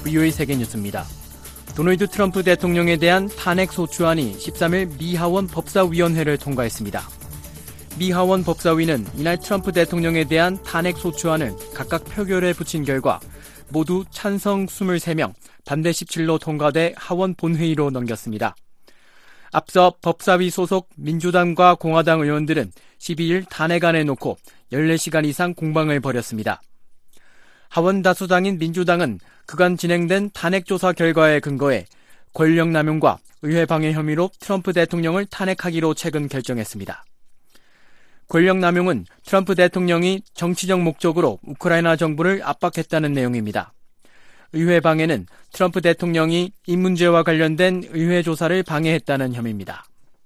VOA 세계뉴스입니다. 도널드 트럼프 대통령에 대한 탄핵 소추안이 13일 미 하원 법사위원회를 통과했습니다. 미 하원 법사위는 이날 트럼프 대통령에 대한 탄핵 소추안을 각각 표결에 붙인 결과 모두 찬성 23명, 반대 17로 통과돼 하원 본회의로 넘겼습니다. 앞서 법사위 소속 민주당과 공화당 의원들은 12일 탄핵안을 놓고 14시간 이상 공방을 벌였습니다. 하원 다수당인 민주당은 그간 진행된 탄핵조사 결과에 근거해 권력남용과 의회방해 혐의로 트럼프 대통령을 탄핵하기로 최근 결정했습니다. 권력남용은 트럼프 대통령이 정치적 목적으로 우크라이나 정부를 압박했다는 내용입니다. 의회방해는 트럼프 대통령이 이 문제와 관련된 의회 조사를 방해했다는 혐의입니다.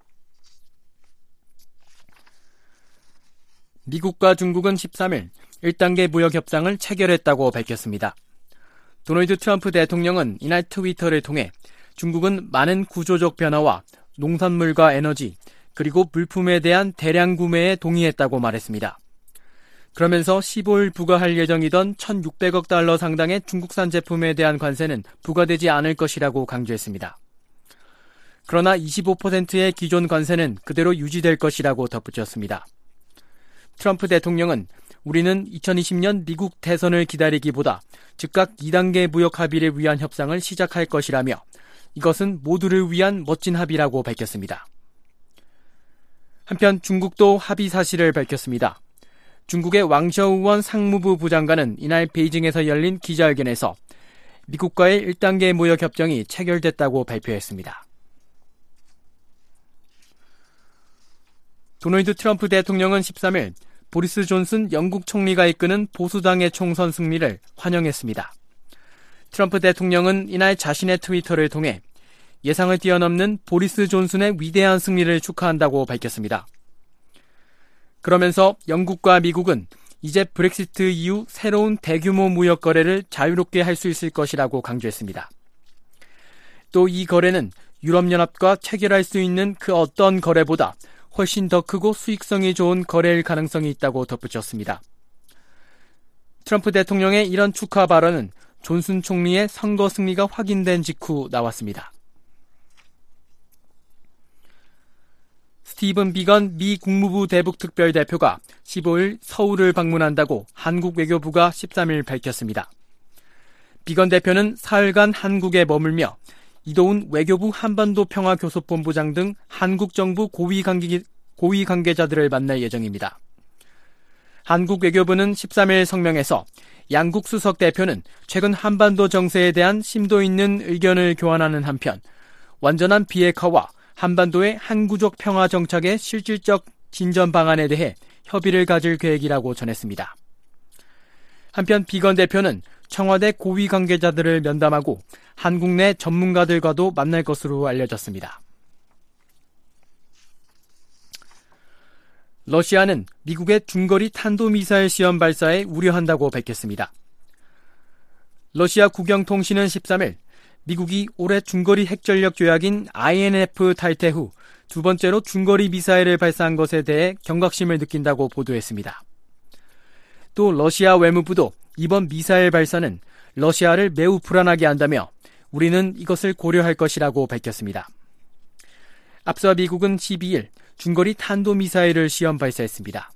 미국과 중국은 13일 1단계 무역 협상을 체결했다고 밝혔습니다. 도널드 트럼프 대통령은 이날 트위터를 통해 중국은 많은 구조적 변화와 농산물과 에너지, 그리고 물품에 대한 대량 구매에 동의했다고 말했습니다. 그러면서 15일 부과할 예정이던 1,600억 달러 상당의 중국산 제품에 대한 관세는 부과되지 않을 것이라고 강조했습니다. 그러나 25%의 기존 관세는 그대로 유지될 것이라고 덧붙였습니다. 트럼프 대통령은 우리는 2020년 미국 대선을 기다리기보다 즉각 2단계 무역 합의를 위한 협상을 시작할 것이라며 이것은 모두를 위한 멋진 합의라고 밝혔습니다. 한편 중국도 합의 사실을 밝혔습니다. 중국의 왕셔우원 상무부 부장관은 이날 베이징에서 열린 기자회견에서 미국과의 1단계 무역 협정이 체결됐다고 발표했습니다. 도널드 트럼프 대통령은 13일 보리스 존슨 영국 총리가 이끄는 보수당의 총선 승리를 환영했습니다. 트럼프 대통령은 이날 자신의 트위터를 통해 예상을 뛰어넘는 보리스 존슨의 위대한 승리를 축하한다고 밝혔습니다. 그러면서 영국과 미국은 이제 브렉시트 이후 새로운 대규모 무역 거래를 자유롭게 할 수 있을 것이라고 강조했습니다. 또 이 거래는 유럽연합과 체결할 수 있는 그 어떤 거래보다 훨씬 더 크고 수익성이 좋은 거래일 가능성이 있다고 덧붙였습니다. 트럼프 대통령의 이런 축하 발언은 존슨 총리의 선거 승리가 확인된 직후 나왔습니다. 스티븐 비건 미 국무부 대북 특별대표가 15일 서울을 방문한다고 한국 외교부가 13일 밝혔습니다. 비건 대표는 사흘간 한국에 머물며 이도훈 외교부 한반도 평화교섭본부장 등 한국 정부 고위 관계자들을 만날 예정입니다. 한국 외교부는 13일 성명에서 양국 수석 대표는 최근 한반도 정세에 대한 심도 있는 의견을 교환하는 한편 완전한 비핵화와 한반도의 항구적 평화 정착의 실질적 진전 방안에 대해 협의를 가질 계획이라고 전했습니다. 한편 비건 대표는 청와대 고위 관계자들을 면담하고 한국 내 전문가들과도 만날 것으로 알려졌습니다. 러시아는 미국의 중거리 탄도미사일 시험 발사에 우려한다고 밝혔습니다. 러시아 국영통신은 13일 미국이 올해 중거리 핵전력 조약인 INF 탈퇴 후 두 번째로 중거리 미사일을 발사한 것에 대해 경각심을 느낀다고 보도했습니다. 또 러시아 외무부도 이번 미사일 발사는 러시아를 매우 불안하게 한다며 우리는 이것을 고려할 것이라고 밝혔습니다. 앞서 미국은 12일 중거리 탄도미사일을 시험 발사했습니다.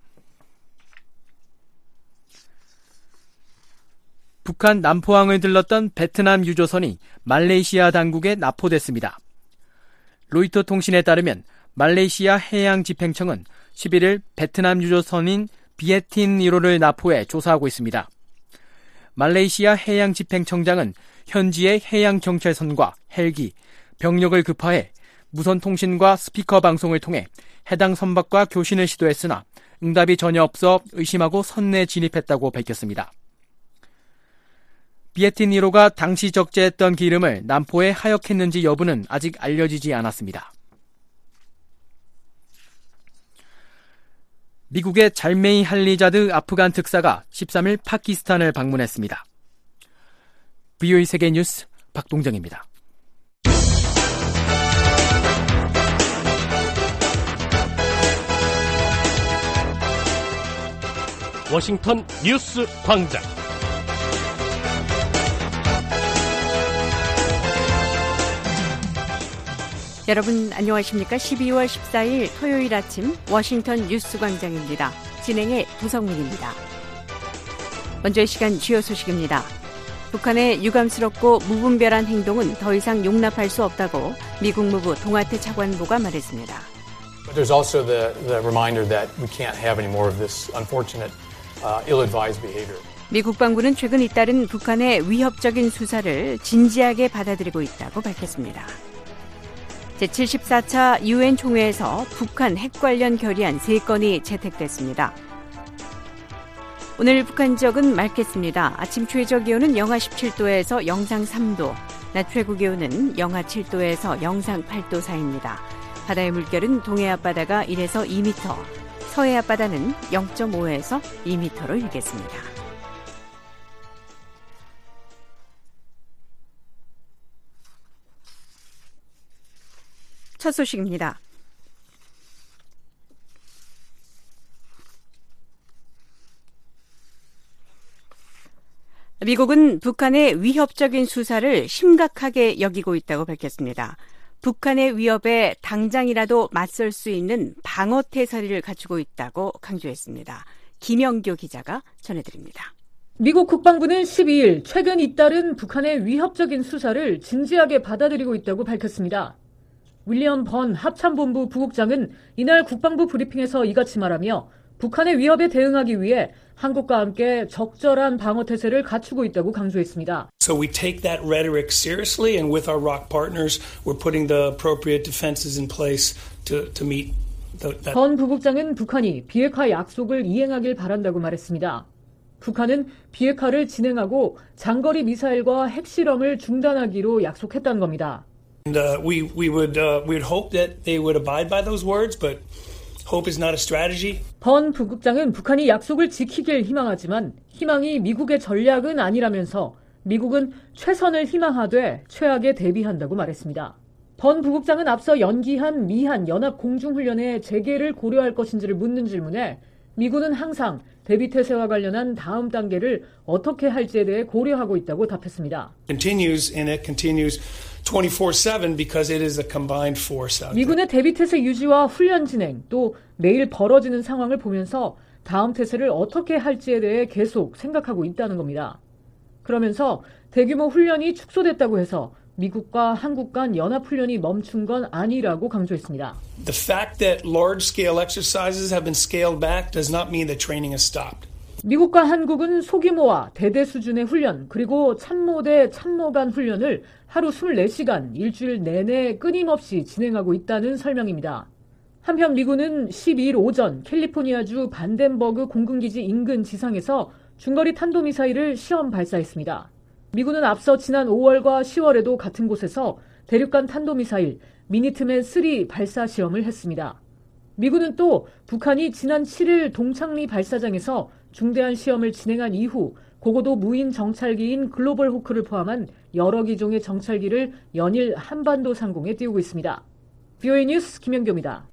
북한 남포항을 들렀던 베트남 유조선이 말레이시아 당국에 납포됐습니다. 로이터 통신에 따르면 말레이시아 해양집행청은 11일 베트남 유조선인 비에틴 1호를 납포해 조사하고 있습니다. 말레이시아 해양집행청장은 현지의 해양경찰선과 헬기, 병력을 급파해 무선통신과 스피커 방송을 통해 해당 선박과 교신을 시도했으나 응답이 전혀 없어 의심하고 선내에 진입했다고 밝혔습니다. 비에틴 1호가 당시 적재했던 기름을 남포에 하역했는지 여부는 아직 알려지지 않았습니다. 미국의 잘메이 할리자드 아프간 특사가 13일 파키스탄을 방문했습니다. VOA 세계뉴스 박동정입니다. 워싱턴 뉴스 광장. 여러분 안녕하십니까? 12월 14일 토요일 아침 워싱턴 뉴스광장입니다. 진행의 부성민입니다. 먼저 이 시간 주요 소식입니다. 북한의 유감스럽고 무분별한 행동은 더 이상 용납할 수 없다고 미 국무부 동아태 차관보가 말했습니다. There's also the reminder that we can't have any more of this unfortunate, ill-advised behavior. 미 국방부는 최근 잇따른 북한의 위협적인 수사를 진지하게 받아들이고 있다고 밝혔습니다. 제74차 UN 총회에서 북한 핵 관련 결의안 3건이 채택됐습니다. 오늘 북한 지역은 맑겠습니다. 아침 최저 기온은 영하 17도에서 영상 3도, 낮 최고 기온은 영하 7도에서 영상 8도 사이입니다. 바다의 물결은 동해 앞바다가 1에서 2m, 서해 앞바다는 0.5에서 2m로 일겠습니다. 첫 소식입니다. 미국은 북한의 위협적인 수사를 심각하게 여기고 있다고 밝혔습니다. 북한의 위협에 당장이라도 맞설 수 있는 방어태세를 갖추고 있다고 강조했습니다. 김영교 기자가 전해드립니다. 미국 국방부는 12일 최근 잇따른 북한의 위협적인 수사를 진지하게 받아들이고 있다고 밝혔습니다. 윌리엄 번 합참본부 부국장은 이날 국방부 브리핑에서 이같이 말하며 북한의 위협에 대응하기 위해 한국과 함께 적절한 방어태세를 갖추고 있다고 강조했습니다. So we take that rhetoric seriously and with our ROK partners we're putting the appropriate defenses in place to meet that. 번 부국장은 북한이 비핵화 약속을 이행하길 바란다고 말했습니다. 북한은 비핵화를 진행하고 장거리 미사일과 핵실험을 중단하기로 약속했다는 겁니다. And we would hope that they would abide by those words, but hope is not a strategy. 번 부국장은 북한이 약속을 지키길 희망하지만 희망이 미국의 전략은 아니라면서 미국은 최선을 희망하되 최악에 대비한다고 말했습니다. 번 부국장은 앞서 연기한 미한 연합 공중훈련의 재개를 고려할 것인지를 묻는 질문에 미군은 항상 대비태세와 관련한 다음 단계를 어떻게 할지에 대해 고려하고 있다고 답했습니다. Continues 24/7 because it is a combined force out there. 미군의 대비태세 유지와 훈련 진행 또 매일 벌어지는 상황을 보면서 다음 태세를 어떻게 할지에 대해 계속 생각하고 있다는 겁니다. 그러면서 대규모 훈련이 축소됐다고 해서 미국과 한국 간 연합훈련이 멈춘 건 아니라고 강조했습니다. The fact that large-scale exercises have been scaled back does not mean that training has stopped. 미국과 한국은 소규모와 대대 수준의 훈련 그리고 참모대 참모 간 훈련을 하루 24시간 일주일 내내 끊임없이 진행하고 있다는 설명입니다. 한편 미군은 12일 오전 캘리포니아주 반덴버그 공군기지 인근 지상에서 중거리 탄도미사일을 시험 발사했습니다. 미군은 앞서 지난 5월과 10월에도 같은 곳에서 대륙간 탄도미사일 미니트맨 3 발사 시험을 했습니다. 미군은 또 북한이 지난 7일 동창리 발사장에서 중대한 시험을 진행한 이후 고고도 무인 정찰기인 글로벌 호크를 포함한 여러 기종의 정찰기를 연일 한반도 상공에 띄우고 있습니다. VOA 뉴스 김영교입니다.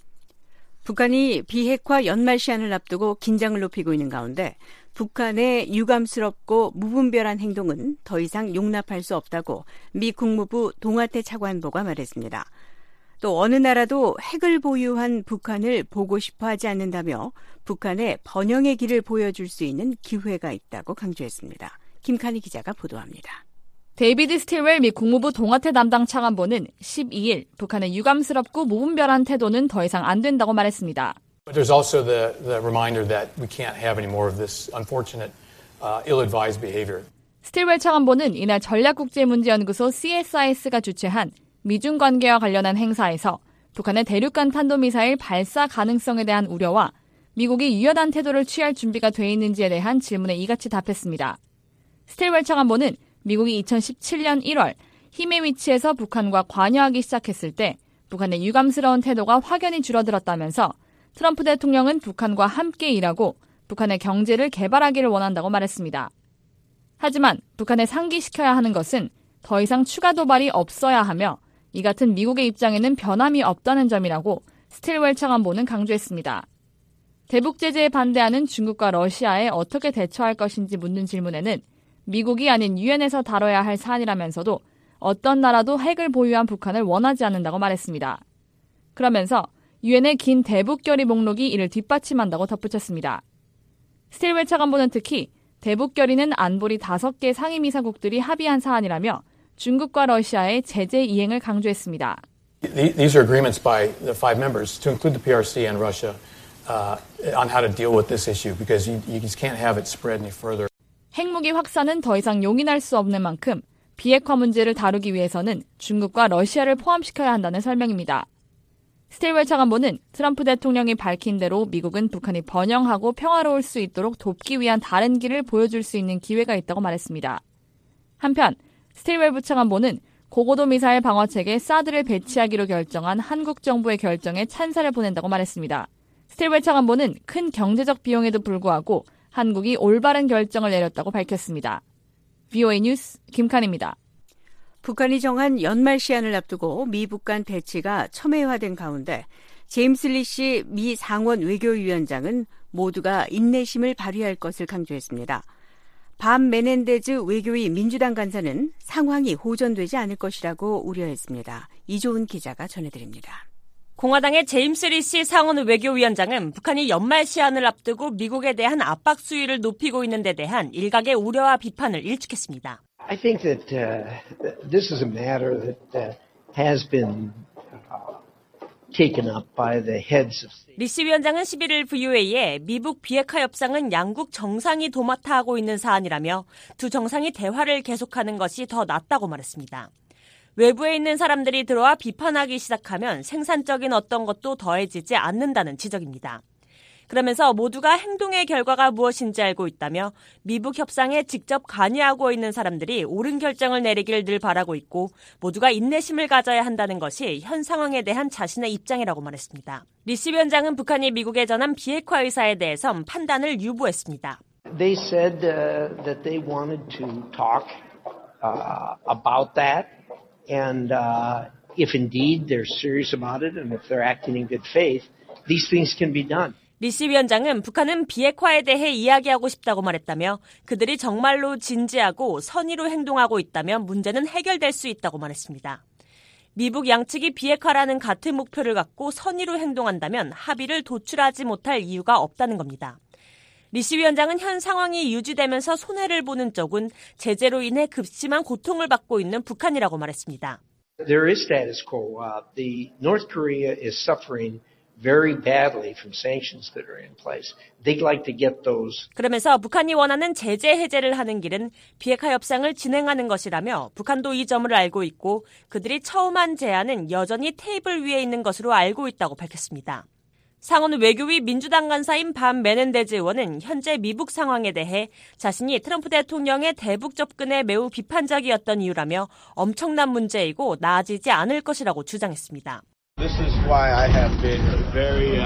북한이 비핵화 연말 시한을 앞두고 긴장을 높이고 있는 가운데 북한의 유감스럽고 무분별한 행동은 더 이상 용납할 수 없다고 미 국무부 동아태 차관보가 말했습니다. 또 어느 나라도 핵을 보유한 북한을 보고 싶어 하지 않는다며 북한의 번영의 길을 보여줄 수 있는 기회가 있다고 강조했습니다. 김칸희 기자가 보도합니다. 데이비드 스틸웰 미 국무부 동아태 담당 차관보는 12일 북한의 유감스럽고 무분별한 태도는 더 이상 안 된다고 말했습니다. But there's also the reminder that we can't have any more of this unfortunate, ill-advised behavior. 스틸웰 차관보는 이날 전략국제문제연구소 CSIS가 주최한 미중 관계와 관련한 행사에서 북한의 대륙간 탄도미사일 발사 가능성에 대한 우려와 미국이 유연한 태도를 취할 준비가 돼 있는지에 대한 질문에 이같이 답했습니다. 스틸웰 차관보는 미국이 2017년 1월 힘의 위치에서 북한과 관여하기 시작했을 때 북한의 유감스러운 태도가 확연히 줄어들었다면서 트럼프 대통령은 북한과 함께 일하고 북한의 경제를 개발하기를 원한다고 말했습니다. 하지만 북한에 상기시켜야 하는 것은 더 이상 추가 도발이 없어야 하며 이 같은 미국의 입장에는 변함이 없다는 점이라고 스틸웰 차관보는 강조했습니다. 대북 제재에 반대하는 중국과 러시아에 어떻게 대처할 것인지 묻는 질문에는 미국이 아닌 유엔에서 다뤄야 할 사안이라면서도 어떤 나라도 핵을 보유한 북한을 원하지 않는다고 말했습니다. 그러면서 유엔의 긴 대북결의 목록이 이를 뒷받침한다고 덧붙였습니다. 스틸웰 차관보는 특히 대북결의는 안보리 5개 상임이사국들이 합의한 사안이라며 중국과 러시아의 제재 이행을 강조했습니다. These are agreements by the 5 members to include the PRC and Russia on how to deal with this issue because you just can't have it spread any further. 핵무기 확산은 더 이상 용인할 수 없는 만큼 비핵화 문제를 다루기 위해서는 중국과 러시아를 포함시켜야 한다는 설명입니다. 스틸웰 차관보는 트럼프 대통령이 밝힌 대로 미국은 북한이 번영하고 평화로울 수 있도록 돕기 위한 다른 길을 보여줄 수 있는 기회가 있다고 말했습니다. 한편 스틸웰 부차관보는 고고도 미사일 방어체계 사드를 배치하기로 결정한 한국 정부의 결정에 찬사를 보낸다고 말했습니다. 스틸웰 차관보는 큰 경제적 비용에도 불구하고 한국이 올바른 결정을 내렸다고 밝혔습니다. VOA 뉴스 김칸입니다. 북한이 정한 연말 시한을 앞두고 미북 간 대치가 첨예화된 가운데 제임스 리시 미 상원 외교위원장은 모두가 인내심을 발휘할 것을 강조했습니다. 밤 메넨데즈 외교위 민주당 간사는 상황이 호전되지 않을 것이라고 우려했습니다. 이조은 기자가 전해드립니다. 공화당의 제임스 리시 상원 외교위원장은 북한이 연말 시한을 앞두고 미국에 대한 압박 수위를 높이고 있는 데 대한 일각의 우려와 비판을 일축했습니다. I think that this is a matter that has been taken up by the heads of state. 리시 위원장은 11일 VOA에 미북 비핵화 협상은 양국 정상이 도맡아 하고 있는 사안이라며 두 정상이 대화를 계속하는 것이 더 낫다고 말했습니다. 외부에 있는 사람들이 들어와 비판하기 시작하면 생산적인 어떤 것도 더해지지 않는다는 지적입니다. 그러면서 모두가 행동의 결과가 무엇인지 알고 있다며 미북 협상에 직접 관여하고 있는 사람들이 옳은 결정을 내리길 늘 바라고 있고 모두가 인내심을 가져야 한다는 것이 현 상황에 대한 자신의 입장이라고 말했습니다. 리시 위원장은 북한이 미국에 전한 비핵화 의사에 대해선 판단을 유보했습니다. They said that they wanted to talk about that and if indeed they're serious about it and if they're acting in good faith, these things can be done. 리시 위원장은 북한은 비핵화에 대해 이야기하고 싶다고 말했다며 그들이 정말로 진지하고 선의로 행동하고 있다면 문제는 해결될 수 있다고 말했습니다. 미북 양측이 비핵화라는 같은 목표를 갖고 선의로 행동한다면 합의를 도출하지 못할 이유가 없다는 겁니다. 리시 위원장은 현 상황이 유지되면서 손해를 보는 쪽은 제재로 인해 급심한 고통을 받고 있는 북한이라고 말했습니다. There is status quo. The North Korea is suffering very badly from sanctions that are in place. They'd like to get those. 그러면서 북한이 원하는 제재 해제를 하는 길은 비핵화 협상을 진행하는 것이라며 북한도 이 점을 알고 있고 그들이 처음 한 제안은 여전히 테이블 위에 있는 것으로 알고 있다고 밝혔습니다. 상원 외교위 민주당 간사인 밤 메넨데즈 의원은 현재 미북 상황에 대해 자신이 트럼프 대통령의 대북 접근에 매우 비판적이었던 이유라며 엄청난 문제이고 나아지지 않을 것이라고 주장했습니다. This is why I have been very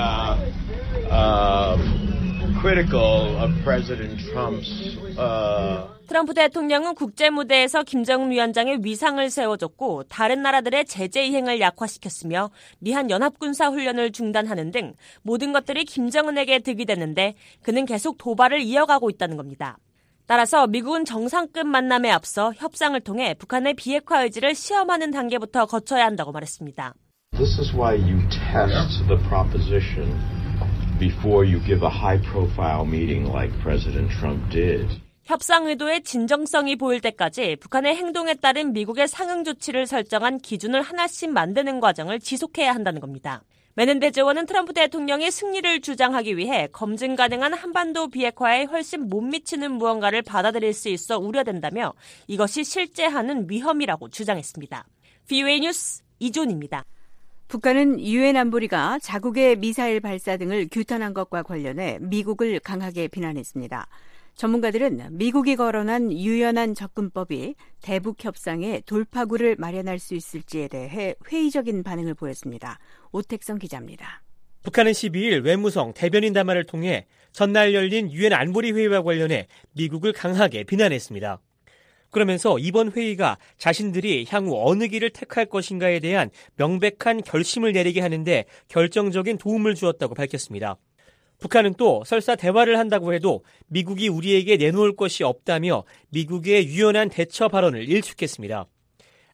critical of President Trump's. 트럼프 대통령은 국제 무대에서 김정은 위원장의 위상을 세워줬고 다른 나라들의 제재 이행을 약화시켰으며 미한 연합군사 훈련을 중단하는 등 모든 것들이 김정은에게 득이 됐는데 그는 계속 도발을 이어가고 있다는 겁니다. 따라서 미국은 정상급 만남에 앞서 협상을 통해 북한의 비핵화 의지를 시험하는 단계부터 거쳐야 한다고 말했습니다. This is why you test the proposition before you give a high-profile meeting like President Trump did. 협상 의도의 진정성이 보일 때까지 북한의 행동에 따른 미국의 상응 조치를 설정한 기준을 하나씩 만드는 과정을 지속해야 한다는 겁니다. 메넨데즈 의원은 트럼프 대통령의 승리를 주장하기 위해 검증 가능한 한반도 비핵화에 훨씬 못 미치는 무언가를 받아들일 수 있어 우려된다며 이것이 실제하는 위험이라고 주장했습니다. VOA 뉴스 이존입니다. 북한은 유엔 안보리가 자국의 미사일 발사 등을 규탄한 것과 관련해 미국을 강하게 비난했습니다. 전문가들은 미국이 거론한 유연한 접근법이 대북 협상에 돌파구를 마련할 수 있을지에 대해 회의적인 반응을 보였습니다. 오택성 기자입니다. 북한은 12일 외무성 대변인 담화를 통해 전날 열린 유엔 안보리 회의와 관련해 미국을 강하게 비난했습니다. 그러면서 이번 회의가 자신들이 향후 어느 길을 택할 것인가에 대한 명백한 결심을 내리게 하는데 결정적인 도움을 주었다고 밝혔습니다. 북한은 또 설사 대화를 한다고 해도 미국이 우리에게 내놓을 것이 없다며 미국의 유연한 대처 발언을 일축했습니다.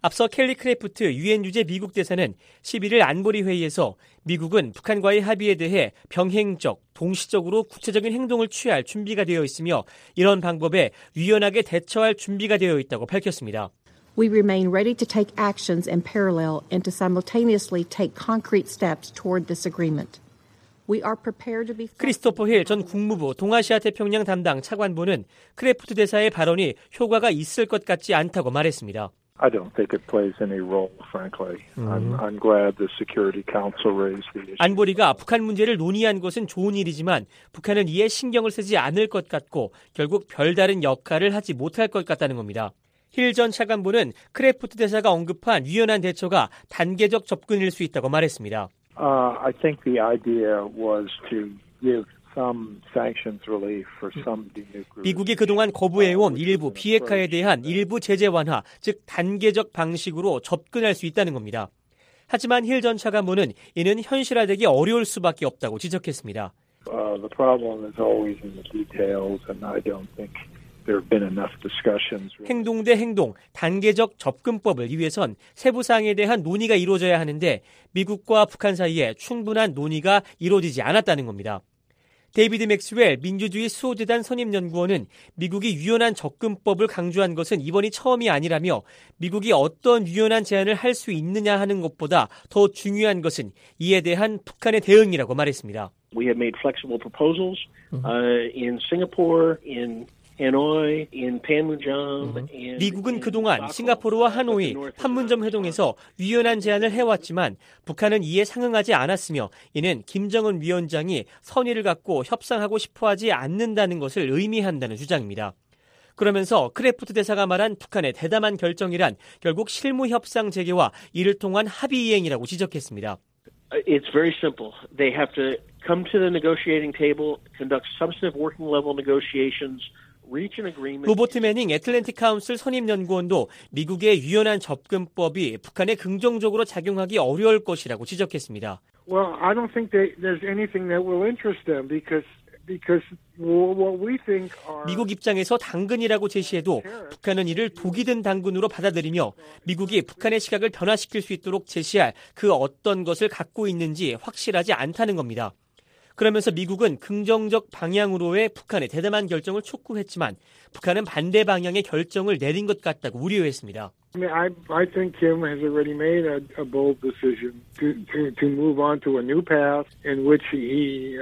앞서 켈리 크래프트 유엔 주재 미국 대사는 11일 안보리 회의에서 미국은 북한과의 합의에 대해 병행적, 동시적으로 구체적인 행동을 취할 준비가 되어 있으며 이런 방법에 유연하게 대처할 준비가 되어 있다고 밝혔습니다. We remain ready to take actions in parallel and to simultaneously take concrete steps toward this agreement. We are prepared to be. 크리스토퍼 힐 전 국무부 동아시아 태평양 담당 차관보는 크래프트 대사의 발언이 효과가 있을 것 같지 않다고 말했습니다. I don't think it plays any role, frankly. I'm glad the Security Council raised the issue. 안보리가 북한 문제를 논의한 것은 좋은 일이지만 북한은 이에 신경을 쓰지 않을 것 같고 결국 별다른 역할을 하지 못할 것 같다는 겁니다. 힐 전 차관보는 크래프트 대사가 언급한 유연한 대처가 단계적 접근일 수 있다고 말했습니다. I think the idea was to give some sanctions relief for some denuclearization. 미국이 그동안 거부해온 일부 비핵화에 대한 일부 제재 완화, 즉 단계적 방식으로 접근할 수 있다는 겁니다. 하지만 힐 전 차관보는 이는 현실화되기 어려울 수밖에 없다고 지적했습니다. The problem is always in the details, and I don't think there have been enough discussions. 행동 대 행동, 단계적 접근법을 위해선 세부 사항에 대한 논의가 이루어져야 하는데 미국과 북한 사이에 충분한 논의가 이루어지지 않았다는 겁니다. 데이비드 맥스웰 민주주의 수호재단 선임연구원은 미국이 유연한 접근법을 강조한 것은 이번이 처음이 아니라며 미국이 어떤 유연한 제안을 할 수 있느냐 하는 것보다 더 중요한 것은 이에 대한 북한의 대응이라고 말했습니다. We have made flexible proposals in Singapore, in Hanoi, in Panmunjom. 미국은 그동안 싱가포르와 하노이, 판문점 회동에서 유연한 제안을 해왔지만 북한은 이에 상응하지 않았으며 이는 김정은 위원장이 선의를 갖고 협상하고 싶어하지 않는다는 것을 의미한다는 주장입니다. 그러면서 크래프트 대사가 말한 북한의 대담한 결정이란 결국 실무 협상 재개와 이를 통한 합의 이행이라고 지적했습니다. It's very simple. They have to come to the negotiating table, conduct substantive working level negotiations. 로버트 매닝 애틀랜틱 카운슬 선임연구원도 미국의 유연한 접근법이 북한에 긍정적으로 작용하기 어려울 것이라고 지적했습니다. Well, I don't think there's anything that will interest them because what we think are. 미국 입장에서 당근이라고 제시해도 북한은 이를 독이 든 당근으로 받아들이며 미국이 북한의 시각을 변화시킬 수 있도록 제시할 그 어떤 것을 갖고 있는지 확실하지 않다는 겁니다. 그러면서 미국은 긍정적 방향으로의 북한의 대담한 결정을 촉구했지만 북한은 반대 방향의 결정을 내린 것 같다고 우려했습니다. I think Kim has already made a bold decision to move on to a new path in which he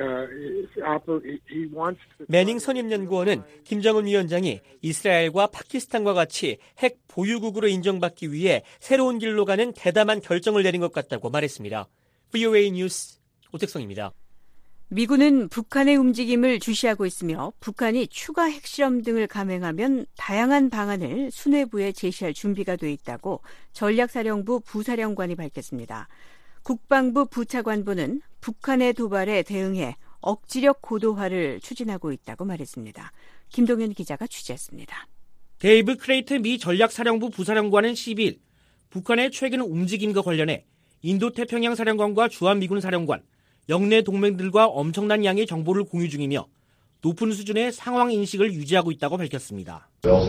wants to. 매닝 선임연구원은 김정은 위원장이 이스라엘과 파키스탄과 같이 핵 보유국으로 인정받기 위해 새로운 길로 가는 대담한 결정을 내린 것 같다고 말했습니다. VOA 뉴스 오택성입니다. 미군은 북한의 움직임을 주시하고 있으며 북한이 추가 핵실험 등을 감행하면 다양한 방안을 수뇌부에 제시할 준비가 돼 있다고 전략사령부 부사령관이 밝혔습니다. 국방부 부차관보는 북한의 도발에 대응해 억지력 고도화를 추진하고 있다고 말했습니다. 김동현 기자가 취재했습니다. 데이브 크레이트 미 전략사령부 부사령관은 12일 북한의 최근 움직임과 관련해 인도태평양 사령관과 주한미군 사령관, 영내 동맹들과 엄청난 양의 정보를 공유 중이며 높은 수준의 상황 인식을 유지하고 있다고 밝혔습니다.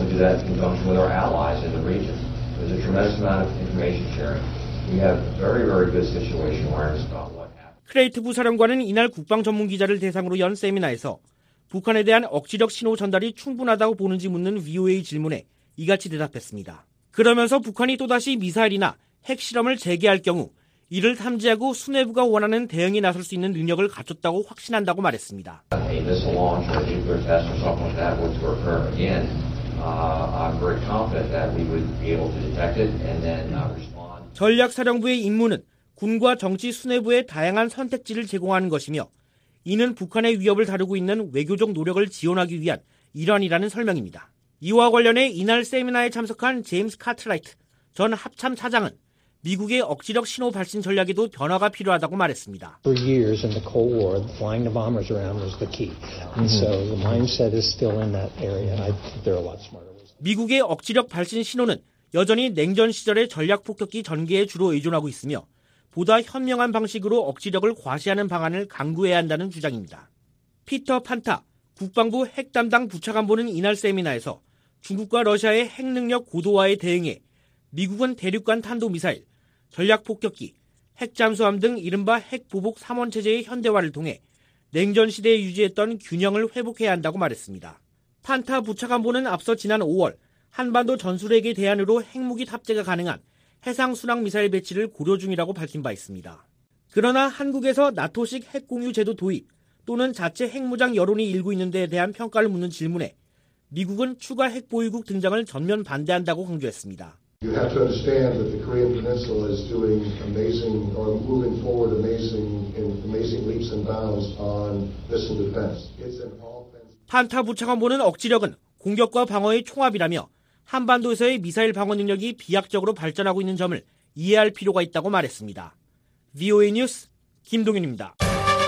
크레이트 부사령관은 이날 국방전문기자를 대상으로 연 세미나에서 북한에 대한 억지력 신호 전달이 충분하다고 보는지 묻는 VOA 질문에 이같이 대답했습니다. 그러면서 북한이 또다시 미사일이나 핵실험을 재개할 경우 이를 탐지하고 수뇌부가 원하는 대응에 나설 수 있는 능력을 갖췄다고 확신한다고 말했습니다. 전략사령부의 임무는 군과 정치 수뇌부의 다양한 선택지를 제공하는 것이며 이는 북한의 위협을 다루고 있는 외교적 노력을 지원하기 위한 일환이라는 설명입니다. 이와 관련해 이날 세미나에 참석한 제임스 카트라이트 전 합참 차장은 미국의 억지력 신호 발신 전략에도 변화가 필요하다고 말했습니다. For years in the Cold War, flying the bombers around was the key. And so the mindset is still in that area. And I think there are a lot smarter ways. 미국의 억지력 발신 신호는 여전히 냉전 시절의 전략 폭격기 전개에 주로 의존하고 있으며 보다 현명한 방식으로 억지력을 과시하는 방안을 강구해야 한다는 주장입니다. 피터 판타 국방부 핵 담당 부차관보는 이날 세미나에서 중국과 러시아의 핵 능력 고도화에 대응해 미국은 대륙간 탄도미사일, 전략폭격기, 핵잠수함 등 이른바 핵보복 3원체제의 현대화를 통해 냉전 시대에 유지했던 균형을 회복해야 한다고 말했습니다. 판타 부차관보는 앞서 지난 5월 한반도 전술핵의 대안으로 핵무기 탑재가 가능한 해상순항미사일 배치를 고려 중이라고 밝힌 바 있습니다. 그러나 한국에서 나토식 핵공유 제도 도입 또는 자체 핵무장 여론이 일고 있는 데에 대한 평가를 묻는 질문에 미국은 추가 핵보유국 등장을 전면 반대한다고 강조했습니다. You have to understand that the Korean Peninsula is doing amazing or moving forward amazing leaps and bounds on missile defense. It's an offense. 판타 부차관보는 억지력은 공격과 방어의 총합이라며 한반도에서의 미사일 방어 능력이 비약적으로 발전하고 있는 점을 이해할 필요가 있다고 말했습니다. VOA 뉴스 김동윤입니다.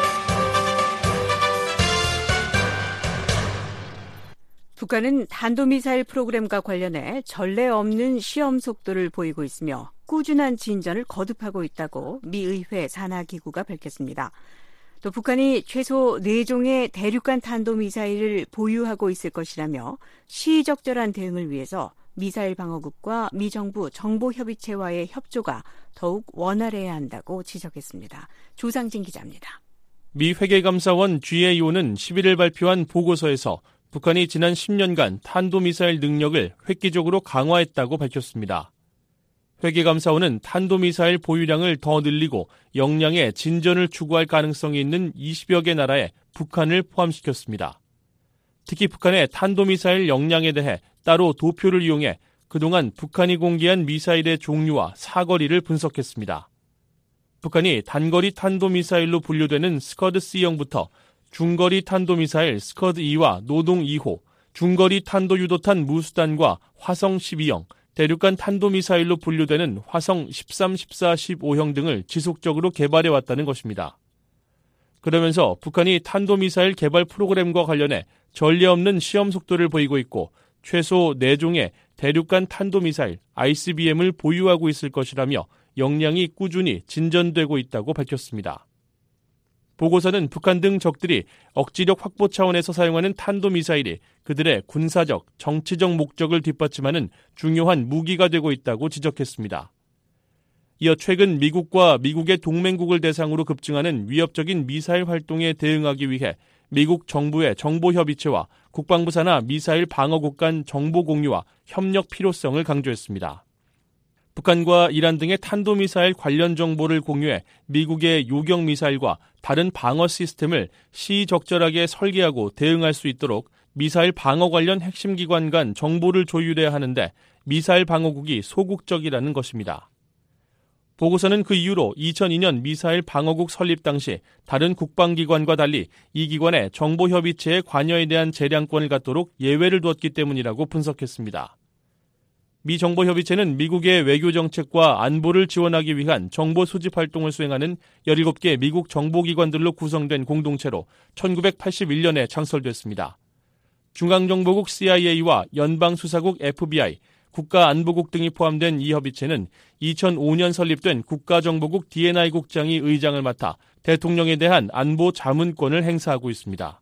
북한은 탄도미사일 프로그램과 관련해 전례 없는 시험 속도를 보이고 있으며 꾸준한 진전을 거듭하고 있다고 미 의회 산하기구가 밝혔습니다. 또 북한이 최소 4종의 대륙간 탄도미사일을 보유하고 있을 것이라며 시의적절한 대응을 위해서 미사일 방어국과 미 정부 정보협의체와의 협조가 더욱 원활해야 한다고 지적했습니다. 조상진 기자입니다. 미 회계감사원 GAO는 11일 발표한 보고서에서 북한이 지난 10년간 탄도미사일 능력을 획기적으로 강화했다고 밝혔습니다. 회계감사원은 탄도미사일 보유량을 더 늘리고 역량의 진전을 추구할 가능성이 있는 20여 개 나라에 북한을 포함시켰습니다. 특히 북한의 탄도미사일 역량에 대해 따로 도표를 이용해 그동안 북한이 공개한 미사일의 종류와 사거리를 분석했습니다. 북한이 단거리 탄도미사일로 분류되는 스커드-C형부터 중거리 탄도미사일 스커드-2와 노동 2호, 중거리 탄도유도탄 무수단과 화성 12형, 대륙간 탄도미사일로 분류되는 화성 13, 14, 15형 등을 지속적으로 개발해왔다는 것입니다. 그러면서 북한이 탄도미사일 개발 프로그램과 관련해 전례 없는 시험 속도를 보이고 있고 최소 4종의 대륙간 탄도미사일 ICBM을 보유하고 있을 것이라며 역량이 꾸준히 진전되고 있다고 밝혔습니다. 보고서는 북한 등 적들이 억지력 확보 차원에서 사용하는 탄도미사일이 그들의 군사적, 정치적 목적을 뒷받침하는 중요한 무기가 되고 있다고 지적했습니다. 이어 최근 미국과 미국의 동맹국을 대상으로 급증하는 위협적인 미사일 활동에 대응하기 위해 미국 정부의 정보협의체와 국방부 산하 미사일 방어국 간 정보 공유와 협력 필요성을 강조했습니다. 북한과 이란 등의 탄도미사일 관련 정보를 공유해 미국의 요격 미사일과 다른 방어 시스템을 시의적절하게 설계하고 대응할 수 있도록 미사일 방어 관련 핵심 기관 간 정보를 조율해야 하는데 미사일 방어국이 소극적이라는 것입니다. 보고서는 그 이유로 2002년 미사일 방어국 설립 당시 다른 국방기관과 달리 이 기관의 정보협의체의 관여에 대한 재량권을 갖도록 예외를 두었기 때문이라고 분석했습니다. 미 정보협의체는 미국의 외교정책과 안보를 지원하기 위한 정보 수집 활동을 수행하는 17개 미국 정보기관들로 구성된 공동체로 1981년에 창설됐습니다. 중앙정보국 CIA와 연방수사국 FBI, 국가안보국 등이 포함된 이 협의체는 2005년 설립된 국가정보국 D&I 국장이 의장을 맡아 대통령에 대한 안보 자문권을 행사하고 있습니다.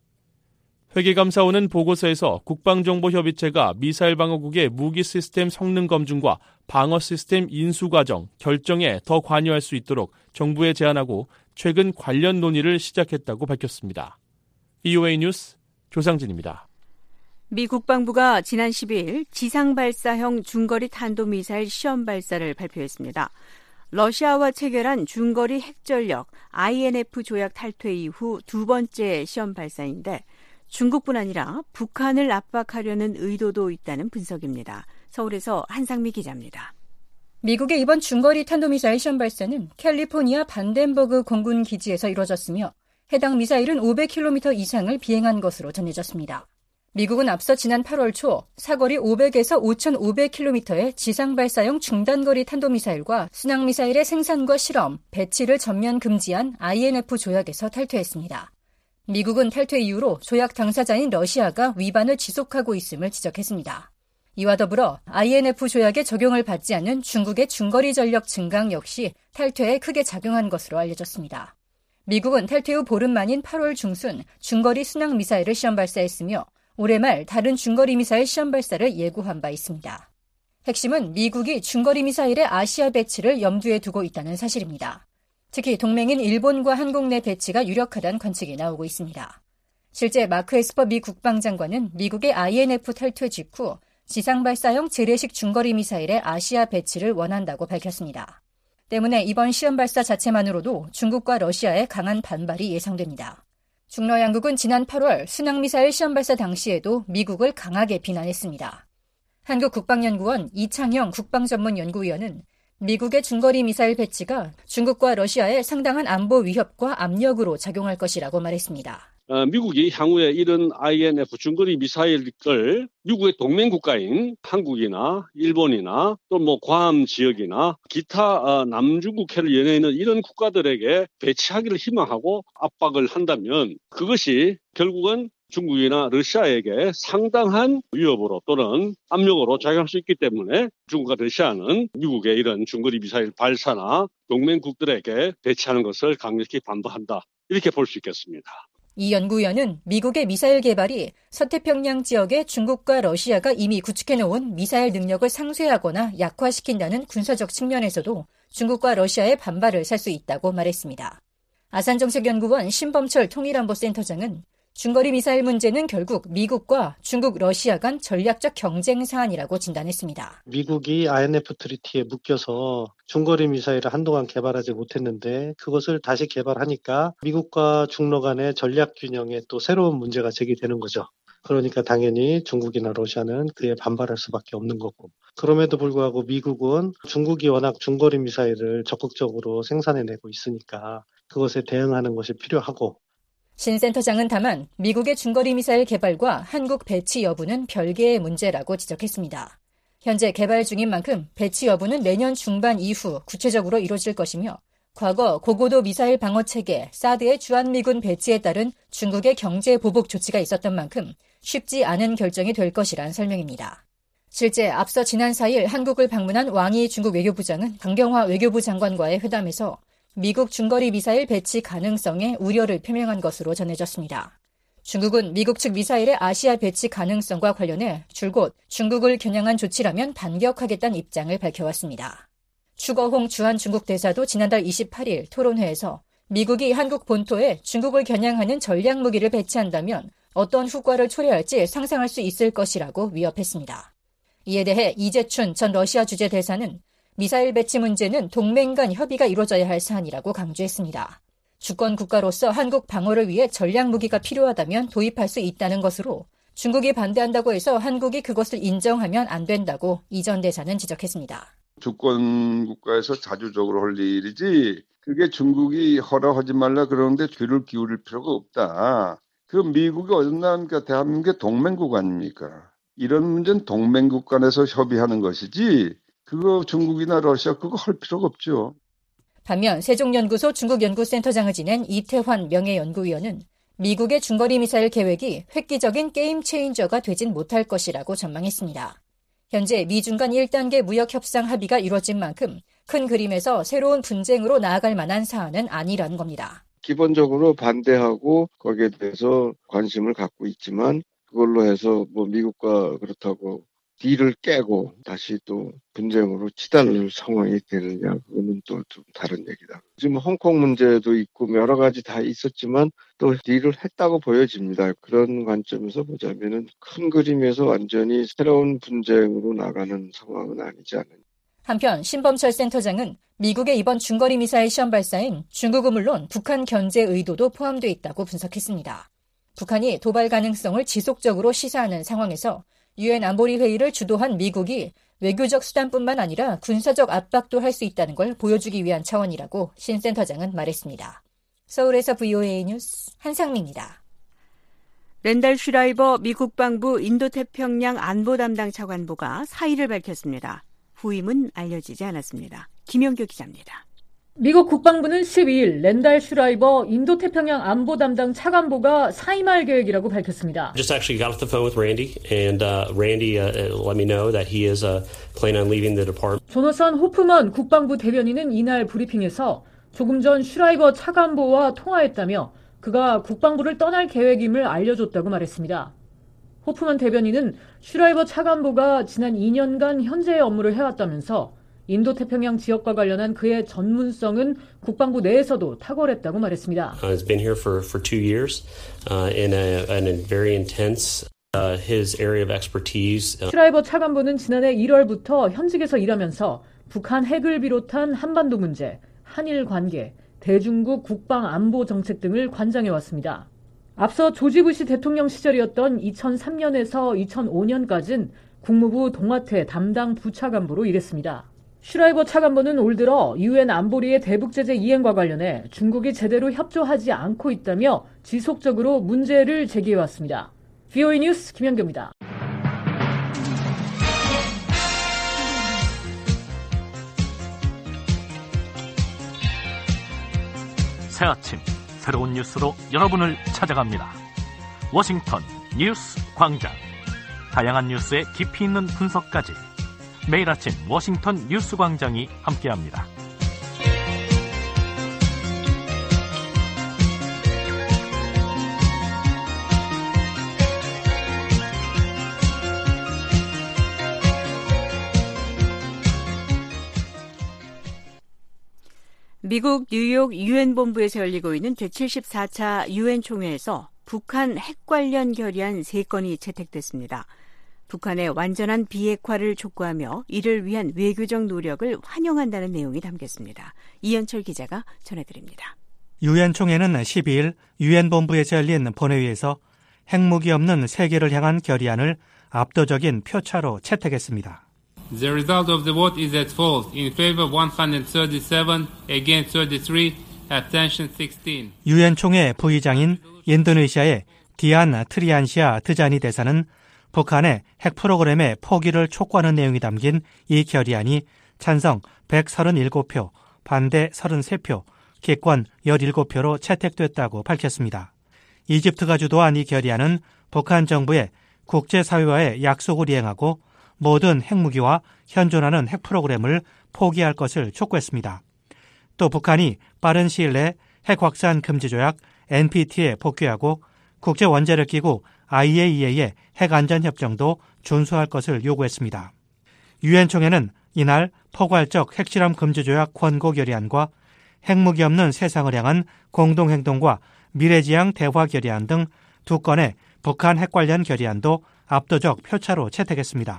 회계감사원은 보고서에서 국방정보협의체가 미사일 방어국의 무기 시스템 성능 검증과 방어 시스템 인수 과정, 결정에 더 관여할 수 있도록 정부에 제안하고 최근 관련 논의를 시작했다고 밝혔습니다. VOA 뉴스 조상진입니다. 미 국방부가 지난 10일 지상발사형 중거리 탄도미사일 시험 발사를 발표했습니다. 러시아와 체결한 중거리 핵전력 INF 조약 탈퇴 이후 두 번째 시험 발사인데 중국뿐 아니라 북한을 압박하려는 의도도 있다는 분석입니다. 서울에서 한상미 기자입니다. 미국의 이번 중거리 탄도미사일 시험 발사는 캘리포니아 반덴버그 공군 기지에서 이루어졌으며 해당 미사일은 500km 이상을 비행한 것으로 전해졌습니다. 미국은 앞서 지난 8월 초 사거리 500에서 5,500km의 지상발사형 중단거리 탄도미사일과 순항미사일의 생산과 실험, 배치를 전면 금지한 INF 조약에서 탈퇴했습니다. 미국은 탈퇴 이후로 조약 당사자인 러시아가 위반을 지속하고 있음을 지적했습니다. 이와 더불어 INF 조약에 적용을 받지 않는 중국의 중거리 전력 증강 역시 탈퇴에 크게 작용한 것으로 알려졌습니다. 미국은 탈퇴 후 보름 만인 8월 중순 중거리 순항 미사일을 시험 발사했으며 올해 말 다른 중거리 미사일 시험 발사를 예고한 바 있습니다. 핵심은 미국이 중거리 미사일의 아시아 배치를 염두에 두고 있다는 사실입니다. 특히 동맹인 일본과 한국 내 배치가 유력하다는 관측이 나오고 있습니다. 실제 마크 에스퍼 미 국방장관은 미국의 INF 탈퇴 직후 지상 발사형 재래식 중거리 미사일의 아시아 배치를 원한다고 밝혔습니다. 때문에 이번 시험 발사 자체만으로도 중국과 러시아의 강한 반발이 예상됩니다. 중러 양국은 지난 8월 순항미사일 시험 발사 당시에도 미국을 강하게 비난했습니다. 한국국방연구원 이창영 국방전문연구위원은 미국의 중거리 미사일 배치가 중국과 러시아의 상당한 안보 위협과 압력으로 작용할 것이라고 말했습니다. 미국이 향후에 이런 INF 중거리 미사일을 미국의 동맹 국가인 한국이나 일본이나 또 괌 지역이나 기타 남중국해를 연해있는 이런 국가들에게 배치하기를 희망하고 압박을 한다면 그것이 결국은 중국이나 러시아에게 상당한 위협으로 또는 압력으로 작용할 수 있기 때문에 중국과 러시아는 미국의 이런 중거리 미사일 발사나 동맹국들에게 배치하는 것을 강력히 반대한다. 이렇게 볼 수 있겠습니다. 이 연구위원은 미국의 미사일 개발이 서태평양 지역에 중국과 러시아가 이미 구축해놓은 미사일 능력을 상쇄하거나 약화시킨다는 군사적 측면에서도 중국과 러시아의 반발을 살 수 있다고 말했습니다. 아산정책연구원 신범철 통일안보센터장은 중거리 미사일 문제는 결국 미국과 중국, 러시아 간 전략적 경쟁 사안이라고 진단했습니다. 미국이 INF 트리티에 묶여서 중거리 미사일을 한동안 개발하지 못했는데 그것을 다시 개발하니까 미국과 중러 간의 전략 균형에 또 새로운 문제가 제기되는 거죠. 그러니까 당연히 중국이나 러시아는 그에 반발할 수밖에 없는 거고. 그럼에도 불구하고 미국은 중국이 워낙 중거리 미사일을 적극적으로 생산해내고 있으니까 그것에 대응하는 것이 필요하고. 신 센터장은 다만 미국의 중거리 미사일 개발과 한국 배치 여부는 별개의 문제라고 지적했습니다. 현재 개발 중인 만큼 배치 여부는 내년 중반 이후 구체적으로 이루어질 것이며 과거 고고도 미사일 방어체계 사드의 주한미군 배치에 따른 중국의 경제 보복 조치가 있었던 만큼 쉽지 않은 결정이 될 것이란 설명입니다. 실제 앞서 지난 4일 한국을 방문한 왕이 중국 외교부장은 강경화 외교부 장관과의 회담에서 미국 중거리 미사일 배치 가능성에 우려를 표명한 것으로 전해졌습니다. 중국은 미국 측 미사일의 아시아 배치 가능성과 관련해 줄곧 중국을 겨냥한 조치라면 반격하겠다는 입장을 밝혀왔습니다. 추거홍 주한 중국 대사도 지난달 28일 토론회에서 미국이 한국 본토에 중국을 겨냥하는 전략 무기를 배치한다면 어떤 후과를 초래할지 상상할 수 있을 것이라고 위협했습니다. 이에 대해 이재춘 전 러시아 주재 대사는 미사일 배치 문제는 동맹 간 협의가 이루어져야 할 사안이라고 강조했습니다. 주권 국가로서 한국 방어를 위해 전략 무기가 필요하다면 도입할 수 있다는 것으로 중국이 반대한다고 해서 한국이 그것을 인정하면 안 된다고 이 전 대사는 지적했습니다. 주권 국가에서 자주적으로 할 일이지 그게 중국이 허락하지 말라 그러는데 귀를 기울일 필요가 없다. 그 미국이 어긋나니까 대한민국의 동맹국 아닙니까? 이런 문제는 동맹국 간에서 협의하는 것이지 그거 중국이나 러시아 그거 할 필요가 없죠. 반면 세종연구소 중국연구센터장을 지낸 이태환 명예연구위원은 미국의 중거리 미사일 계획이 획기적인 게임 체인저가 되진 못할 것이라고 전망했습니다. 현재 미중 간 1단계 무역협상 합의가 이루어진 만큼 큰 그림에서 새로운 분쟁으로 나아갈 만한 사안은 아니라는 겁니다. 기본적으로 반대하고 거기에 대해서 관심을 갖고 있지만 그걸로 해서 미국과 그렇다고 딜을 깨고 다시 또 분쟁으로 치달을 상황이 되느냐 그거는 또 좀 다른 얘기다. 지금 홍콩 문제도 있고 여러 가지 다 있었지만 또 딜을 했다고 보여집니다. 그런 관점에서 보자면은 큰 그림에서 완전히 새로운 분쟁으로 나가는 상황은 아니지 않느냐. 한편 신범철 센터장은 미국의 이번 중거리 미사일 시험 발사엔 중국은 물론 북한 견제 의도도 포함되어 있다고 분석했습니다. 북한이 도발 가능성을 지속적으로 시사하는 상황에서 유엔 안보리 회의를 주도한 미국이 외교적 수단뿐만 아니라 군사적 압박도 할 수 있다는 걸 보여주기 위한 차원이라고 신 센터장은 말했습니다. 서울에서 VOA 뉴스 한상미입니다. 랜달 슈라이버 미 국방부 인도태평양 안보 담당 차관보가 사의를 밝혔습니다. 후임은 알려지지 않았습니다. 김영규 기자입니다. 미국 국방부는 12일 랜달 슈라이버 인도태평양 안보 담당 차관보가 사임할 계획이라고 밝혔습니다. Just actually got off the phone with Randy, and Randy let me know that he is planning on leaving the department. 조너선 호프먼 국방부 대변인은 이날 브리핑에서 조금 전 슈라이버 차관보와 통화했다며 그가 국방부를 떠날 계획임을 알려줬다고 말했습니다. 호프만 대변인은 슈라이버 차관보가 지난 2년간 현재의 업무를 해왔다면서 인도태평양 지역과 관련한 그의 전문성은 국방부 내에서도 탁월했다고 말했습니다. He's been here for 2 years in a very intense his area of expertise. 슈라이버 차관보는 지난해 1월부터 현직에서 일하면서 북한 핵을 비롯한 한반도 문제, 한일 관계, 대중국 국방 안보 정책 등을 관장해왔습니다. 앞서 조지 부시 대통령 시절이었던 2003년에서 2005년까지는 국무부 동아태 담당 부차관보로 일했습니다. 슈라이버 차관보는 올 들어 UN 안보리의 대북제재 이행과 관련해 중국이 제대로 협조하지 않고 있다며 지속적으로 문제를 제기해왔습니다. VOA 뉴스 김현규입니다. 새 아침 새로운 뉴스로 여러분을 찾아갑니다. 워싱턴 뉴스 광장. 다양한 뉴스의 깊이 있는 분석까지 매일 아침 워싱턴 뉴스 광장이 함께합니다. 미국 뉴욕 유엔 본부에서 열리고 있는 제74차 유엔 총회에서 북한 핵 관련 결의안 3건이 채택됐습니다. 북한의 완전한 비핵화를 촉구하며 이를 위한 외교적 노력을 환영한다는 내용이 담겼습니다. 이현철 기자가 전해드립니다. 유엔 총회는 12일 유엔 본부에서 열린 본회의에서 핵무기 없는 세계를 향한 결의안을 압도적인 표차로 채택했습니다. The result of the vote is as follows. In favor 137, against 33, abstention 16. 유엔 총회 부의장인 인도네시아의 디안 트리안시아 드자니 대사는 북한의 핵 프로그램의 포기를 촉구하는 내용이 담긴 이 결의안이 찬성 137표, 반대 33표, 기권 17표로 채택됐다고 밝혔습니다. 이집트가 주도한 이 결의안은 북한 정부의 국제사회와의 약속을 이행하고 모든 핵무기와 현존하는 핵 프로그램을 포기할 것을 촉구했습니다. 또 북한이 빠른 시일 내 핵 확산 금지 조약 NPT에 복귀하고 국제원자력기구 IAEA의 핵안전협정도 준수할 것을 요구했습니다. 유엔 총회는 이날 포괄적 핵실험 금지 조약 권고 결의안과 핵무기 없는 세상을 향한 공동행동과 미래지향 대화 결의안 등 2건의 북한 핵 관련 결의안도 압도적 표차로 채택했습니다.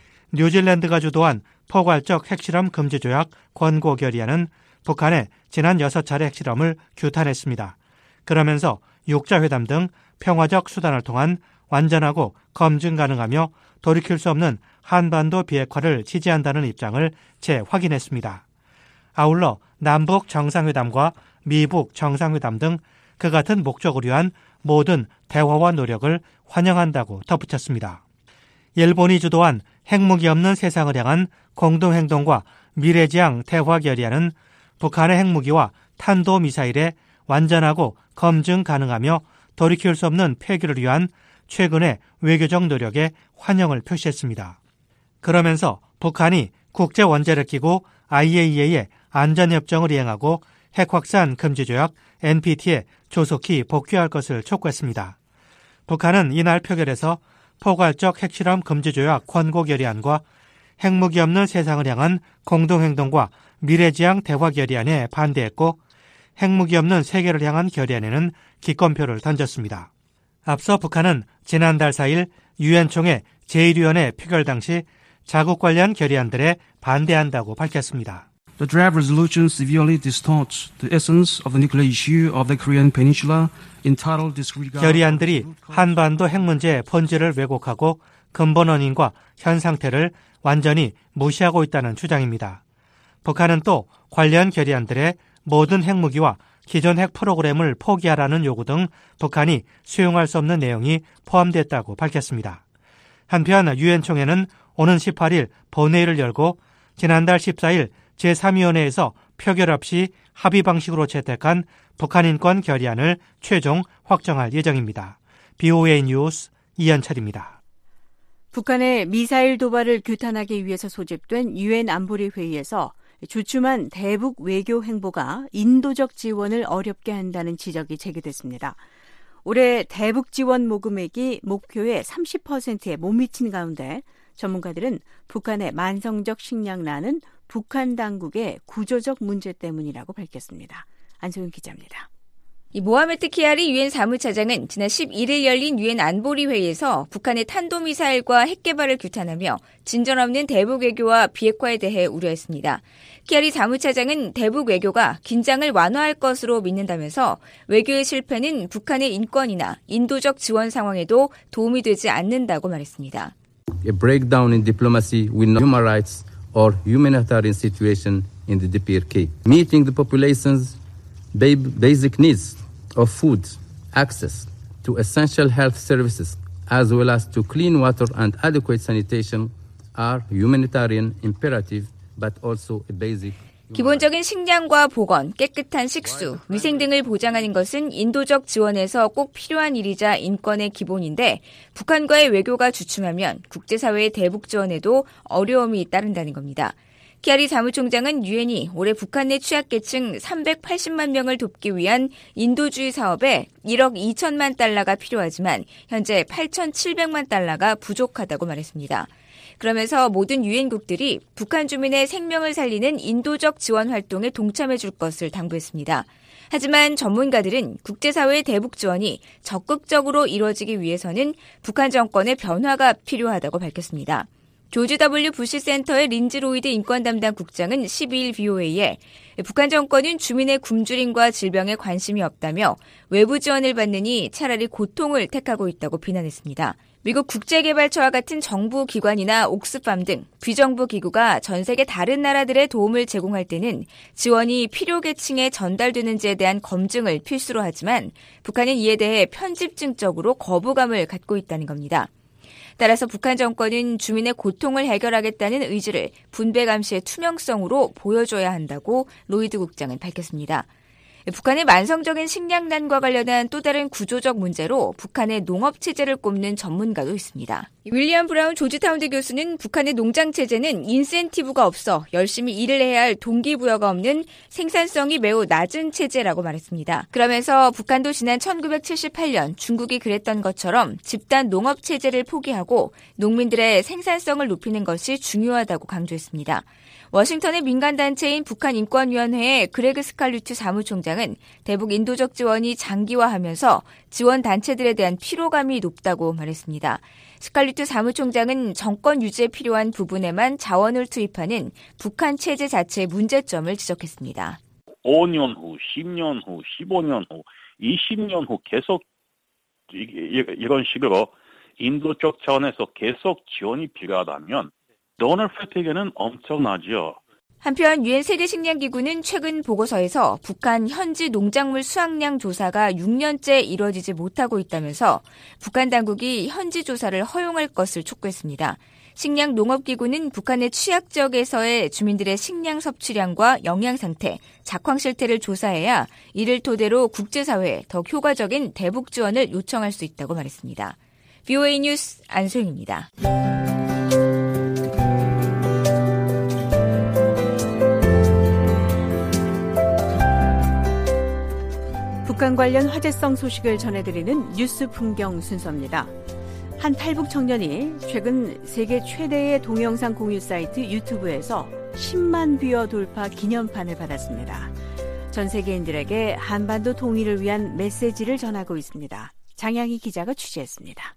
뉴질랜드가 주도한 포괄적 핵실험 금지 조약 권고 결의안은 북한의 지난 6차례 핵실험을 규탄했습니다. 그러면서 육자회담 등 평화적 수단을 통한 완전하고 검증 가능하며 돌이킬 수 없는 한반도 비핵화를 지지한다는 입장을 재확인했습니다. 아울러 남북 정상회담과 미북 정상회담 등 그 같은 목적을 위한 모든 대화와 노력을 환영한다고 덧붙였습니다. 일본이 주도한 핵무기 없는 세상을 향한 공동행동과 미래지향 대화 결의안은 북한의 핵무기와 탄도미사일의 완전하고 검증 가능하며 돌이킬 수 없는 폐기를 위한 최근의 외교적 노력에 환영을 표시했습니다. 그러면서 북한이 국제원자력기구 IAEA의 안전협정을 이행하고 핵확산 금지조약 NPT에 조속히 복귀할 것을 촉구했습니다. 북한은 이날 표결에서 포괄적 핵실험 금지조약 권고 결의안과 핵무기 없는 세상을 향한 공동행동과 미래지향 대화 결의안에 반대했고 핵무기 없는 세계를 향한 결의안에는 기권표를 던졌습니다. 앞서 북한은 지난달 4일 유엔 총회 제1위원회 표결 당시 자국 관련 결의안들에 반대한다고 밝혔습니다. The draft resolution severely distorts the essence of the nuclear issue of the Korean Peninsula, entitled disregard. 결의안들이 한반도 핵 문제의 본질을 왜곡하고 근본 원인과 현 상태를 완전히 무시하고 있다는 주장입니다. 북한은 또 관련 결의안들의 모든 핵무기와 기존 핵 프로그램을 포기하라는 요구 등 북한이 수용할 수 없는 내용이 포함됐다고 밝혔습니다. 한편 유엔 총회는 오는 18일 본회의를 열고 지난달 14일 제3위원회에서 표결 없이 합의 방식으로 채택한 북한 인권 결의안을 최종 확정할 예정입니다. BOA 뉴스 이현철입니다. 북한의 미사일 도발을 규탄하기 위해서 소집된 유엔 안보리 회의에서 주춤한 대북 외교 행보가 인도적 지원을 어렵게 한다는 지적이 제기됐습니다. 올해 대북 지원 모금액이 목표의 30%에 못 미친 가운데 전문가들은 북한의 만성적 식량난은 북한 당국의 구조적 문제 때문이라고 밝혔습니다. 안소영 기자입니다. 이 모하메트 키아리 유엔 사무차장은 지난 11일 열린 유엔 안보리 회의에서 북한의 탄도미사일과 핵 개발을 규탄하며 진전 없는 대북 외교와 비핵화에 대해 우려했습니다. 키아리 사무차장은 대북 외교가 긴장을 완화할 것으로 믿는다면서 외교의 실패는 북한의 인권이나 인도적 지원 상황에도 도움이 되지 않는다고 말했습니다. A breakdown in diplomacy with human rights or humanitarian situation in the DPRK. Meeting the population's basic needs of food, access to essential health services, as well as to clean water and adequate sanitation are humanitarian imperative, but also a basic. 기본적인 식량과 보건, 깨끗한 식수, 위생 등을 보장하는 것은 인도적 지원에서 꼭 필요한 일이자 인권의 기본인데 북한과의 외교가 주춤하면 국제사회의 대북 지원에도 어려움이 따른다는 겁니다. 키아리 사무총장은 유엔이 올해 북한 내 취약계층 380만 명을 돕기 위한 인도주의 사업에 1억 2천만 달러가 필요하지만 현재 8,700만 달러가 부족하다고 말했습니다. 그러면서 모든 유엔국들이 북한 주민의 생명을 살리는 인도적 지원 활동에 동참해 줄 것을 당부했습니다. 하지만 전문가들은 국제사회의 대북 지원이 적극적으로 이루어지기 위해서는 북한 정권의 변화가 필요하다고 밝혔습니다. 조지 W. 부시 센터의 린지 로이드 인권 담당 국장은 12일 VOA에 북한 정권은 주민의 굶주림과 질병에 관심이 없다며 외부 지원을 받느니 차라리 고통을 택하고 있다고 비난했습니다. 미국 국제개발처와 같은 정부 기관이나 옥스팜 등 비정부 기구가 전 세계 다른 나라들의 도움을 제공할 때는 지원이 필요 계층에 전달되는지에 대한 검증을 필수로 하지만 북한은 이에 대해 편집증적으로 거부감을 갖고 있다는 겁니다. 따라서 북한 정권은 주민의 고통을 해결하겠다는 의지를 분배 감시의 투명성으로 보여줘야 한다고 로이드 국장은 밝혔습니다. 북한의 만성적인 식량난과 관련한 또 다른 구조적 문제로 북한의 농업체제를 꼽는 전문가도 있습니다. 윌리엄 브라운 조지타운대 교수는 북한의 농장체제는 인센티브가 없어 열심히 일을 해야 할 동기부여가 없는 생산성이 매우 낮은 체제라고 말했습니다. 그러면서 북한도 지난 1978년 중국이 그랬던 것처럼 집단 농업체제를 포기하고 농민들의 생산성을 높이는 것이 중요하다고 강조했습니다. 워싱턴의 민간단체인 북한인권위원회의 그레그 스칼류트 사무총장은 대북 인도적 지원이 장기화하면서 지원 단체들에 대한 피로감이 높다고 말했습니다. 스칼류트 사무총장은 정권 유지에 필요한 부분에만 자원을 투입하는 북한 체제 자체의 문제점을 지적했습니다. 5년 후, 10년 후, 15년 후, 20년 후 계속 이런 식으로 인도적 차원에서 계속 지원이 필요하다면 도너 패티게는 엄청나죠. 한편 유엔 세계식량기구는 최근 보고서에서 북한 현지 농작물 수확량 조사가 6년째 이루어지지 못하고 있다면서 북한 당국이 현지 조사를 허용할 것을 촉구했습니다. 식량농업기구는 북한의 취약 지역에서의 주민들의 식량 섭취량과 영양 상태, 작황 실태를 조사해야 이를 토대로 국제사회에 더 효과적인 대북 지원을 요청할 수 있다고 말했습니다. VOA 뉴스 안소영입니다. 북한 관련 화제성 소식을 전해드리는 뉴스 풍경 순서입니다. 한 탈북 청년이 최근 세계 최대의 동영상 공유 사이트 유튜브에서 10만 뷰어 돌파 기념판을 받았습니다. 전 세계인들에게 한반도 통일을 위한 메시지를 전하고 있습니다. 장양희 기자가 취재했습니다.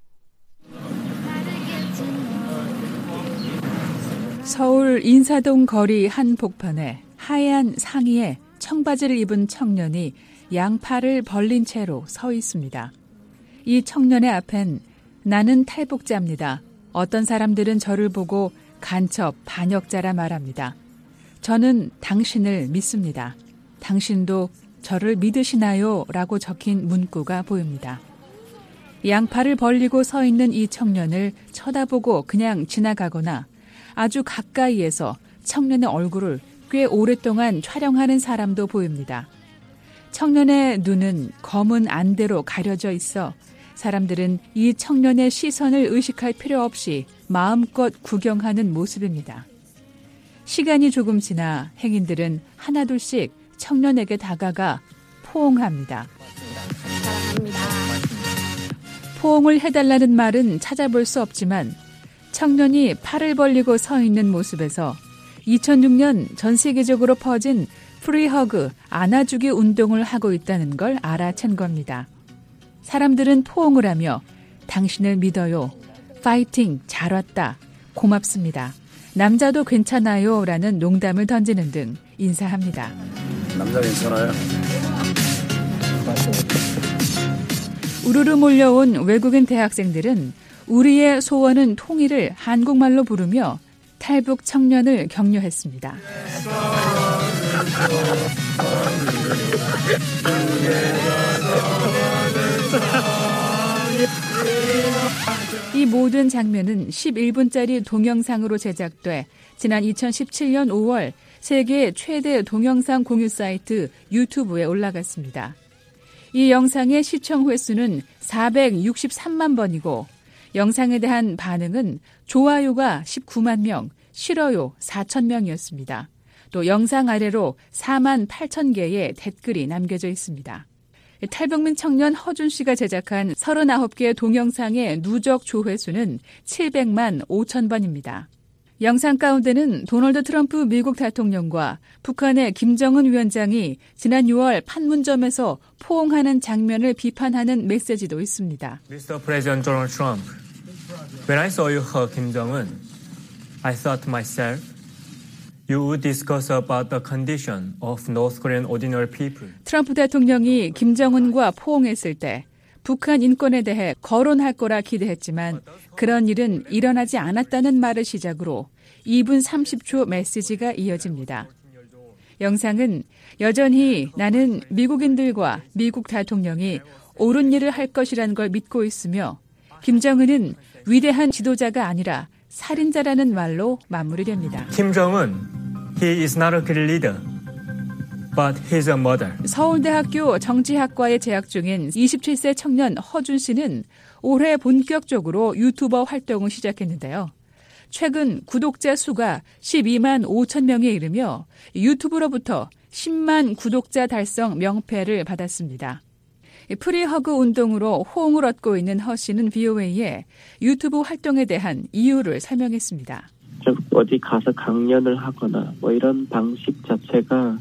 서울 인사동 거리 한 복판에 하얀 상의에 청바지를 입은 청년이 양팔을 벌린 채로 서 있습니다. 이 청년의 앞엔 나는 탈북자입니다. 어떤 사람들은 저를 보고 간첩, 반역자라 말합니다. 저는 당신을 믿습니다. 당신도 저를 믿으시나요? 라고 적힌 문구가 보입니다. 양팔을 벌리고 서 있는 이 청년을 쳐다보고 그냥 지나가거나 아주 가까이에서 청년의 얼굴을 꽤 오랫동안 촬영하는 사람도 보입니다. 청년의 눈은 검은 안대로 가려져 있어 사람들은 이 청년의 시선을 의식할 필요 없이 마음껏 구경하는 모습입니다. 시간이 조금 지나 행인들은 하나둘씩 청년에게 다가가 포옹합니다. 사랑합니다. 포옹을 해달라는 말은 찾아볼 수 없지만 청년이 팔을 벌리고 서 있는 모습에서 2006년 전 세계적으로 퍼진 프리허그 안아주기 운동을 하고 있다는 걸 알아챈 겁니다. 사람들은 포옹을 하며 당신을 믿어요. 파이팅, 잘 왔다. 고맙습니다. 남자도 괜찮아요. 라는 농담을 던지는 등 인사합니다. 남자 괜찮아요? 우르르 몰려온 외국인 대학생들은 우리의 소원은 통일을 한국말로 부르며 탈북 청년을 격려했습니다. 이 모든 장면은 11분짜리 동영상으로 제작돼 지난 2017년 5월 세계 최대 동영상 공유 사이트 유튜브에 올라갔습니다. 이 영상의 시청 횟수는 463만 번이고 영상에 대한 반응은 좋아요가 19만 명, 싫어요 4천 명이었습니다. 또 영상 아래로 4만 8천 개의 댓글이 남겨져 있습니다. 탈북민 청년 허준 씨가 제작한 39개의 동영상의 누적 조회수는 700만 5천 번입니다. 영상 가운데는 도널드 트럼프 미국 대통령과 북한의 김정은 위원장이 지난 6월 판문점에서 포옹하는 장면을 비판하는 메시지도 있습니다. Mr. President Donald Trump, when I saw you hug Kim Jong-un, I thought to myself, you would discuss about the condition of North Korean ordinary people. 트럼프 대통령이 김정은과 포옹했을 때 북한 인권에 대해 거론할 거라 기대했지만 그런 일은 일어나지 않았다는 말을 시작으로 2분 30초 메시지가 이어집니다. 영상은 여전히 나는 미국인들과 미국 대통령이 옳은 일을 할 것이라는 걸 믿고 있으며 김정은은 위대한 지도자가 아니라 살인자라는 말로 마무리됩니다. Kim Jong-un, he is not a great leader, but he's a mother. 서울대학교 정치학과에 재학 중인 27세 청년 허준 씨는 올해 본격적으로 유튜버 활동을 시작했는데요. 최근 구독자 수가 12만 5천 명에 이르며 유튜브로부터 10만 구독자 달성 명패를 받았습니다. 프리허그 운동으로 호응을 얻고 있는 허 씨는 VOA에 유튜브 활동에 대한 이유를 설명했습니다. 어디 가서 강연을 하거나 뭐 이런 방식 자체가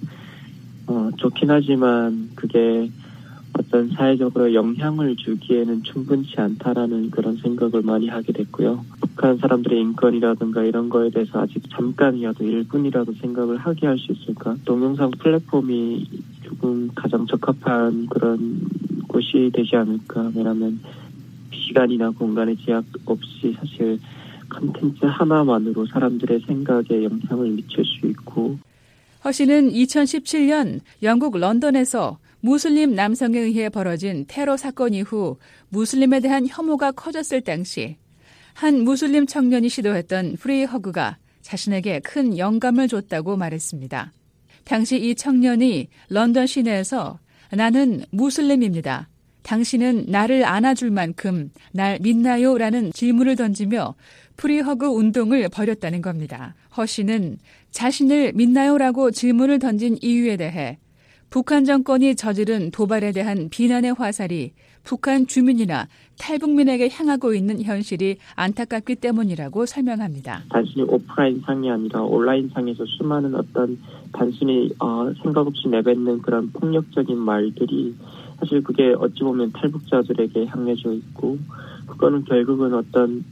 좋긴 하지만 그게 어떤 사회적으로 영향을 주기에는 충분치 않다라는 그런 생각을 많이 하게 됐고요. 북한 사람들의 인권이라든가 이런 거에 대해서 아직 잠깐이라도 1분이라도 생각을 하게 할 수 있을까? 동영상 플랫폼이 조금 가장 적합한 그런 곳이 되지 않을까? 왜냐하면 시간이나 공간의 제약 없이 사실 콘텐츠 하나만으로 사람들의 생각에 영향을 미칠 수 있고. 허 씨는 2017년 영국 런던에서 무슬림 남성에 의해 벌어진 테러 사건 이후 무슬림에 대한 혐오가 커졌을 당시 한 무슬림 청년이 시도했던 프리허그가 자신에게 큰 영감을 줬다고 말했습니다. 당시 이 청년이 런던 시내에서 나는 무슬림입니다. 당신은 나를 안아줄 만큼 날 믿나요? 라는 질문을 던지며 프리허그 운동을 벌였다는 겁니다. 허 씨는 자신을 믿나요? 라고 질문을 던진 이유에 대해 북한 정권이 저지른 도발에 대한 비난의 화살이 북한 주민이나 탈북민에게 향하고 있는 현실이 안타깝기 때문이라고 설명합니다. 단순히 오프라인상이 아니라 온라인상에서 수많은 어떤 단순히 생각 없이 내뱉는 그런 폭력적인 말들이 사실 그게 어찌 보면 탈북자들에게 향해져 있고 그거는 결국은 어떤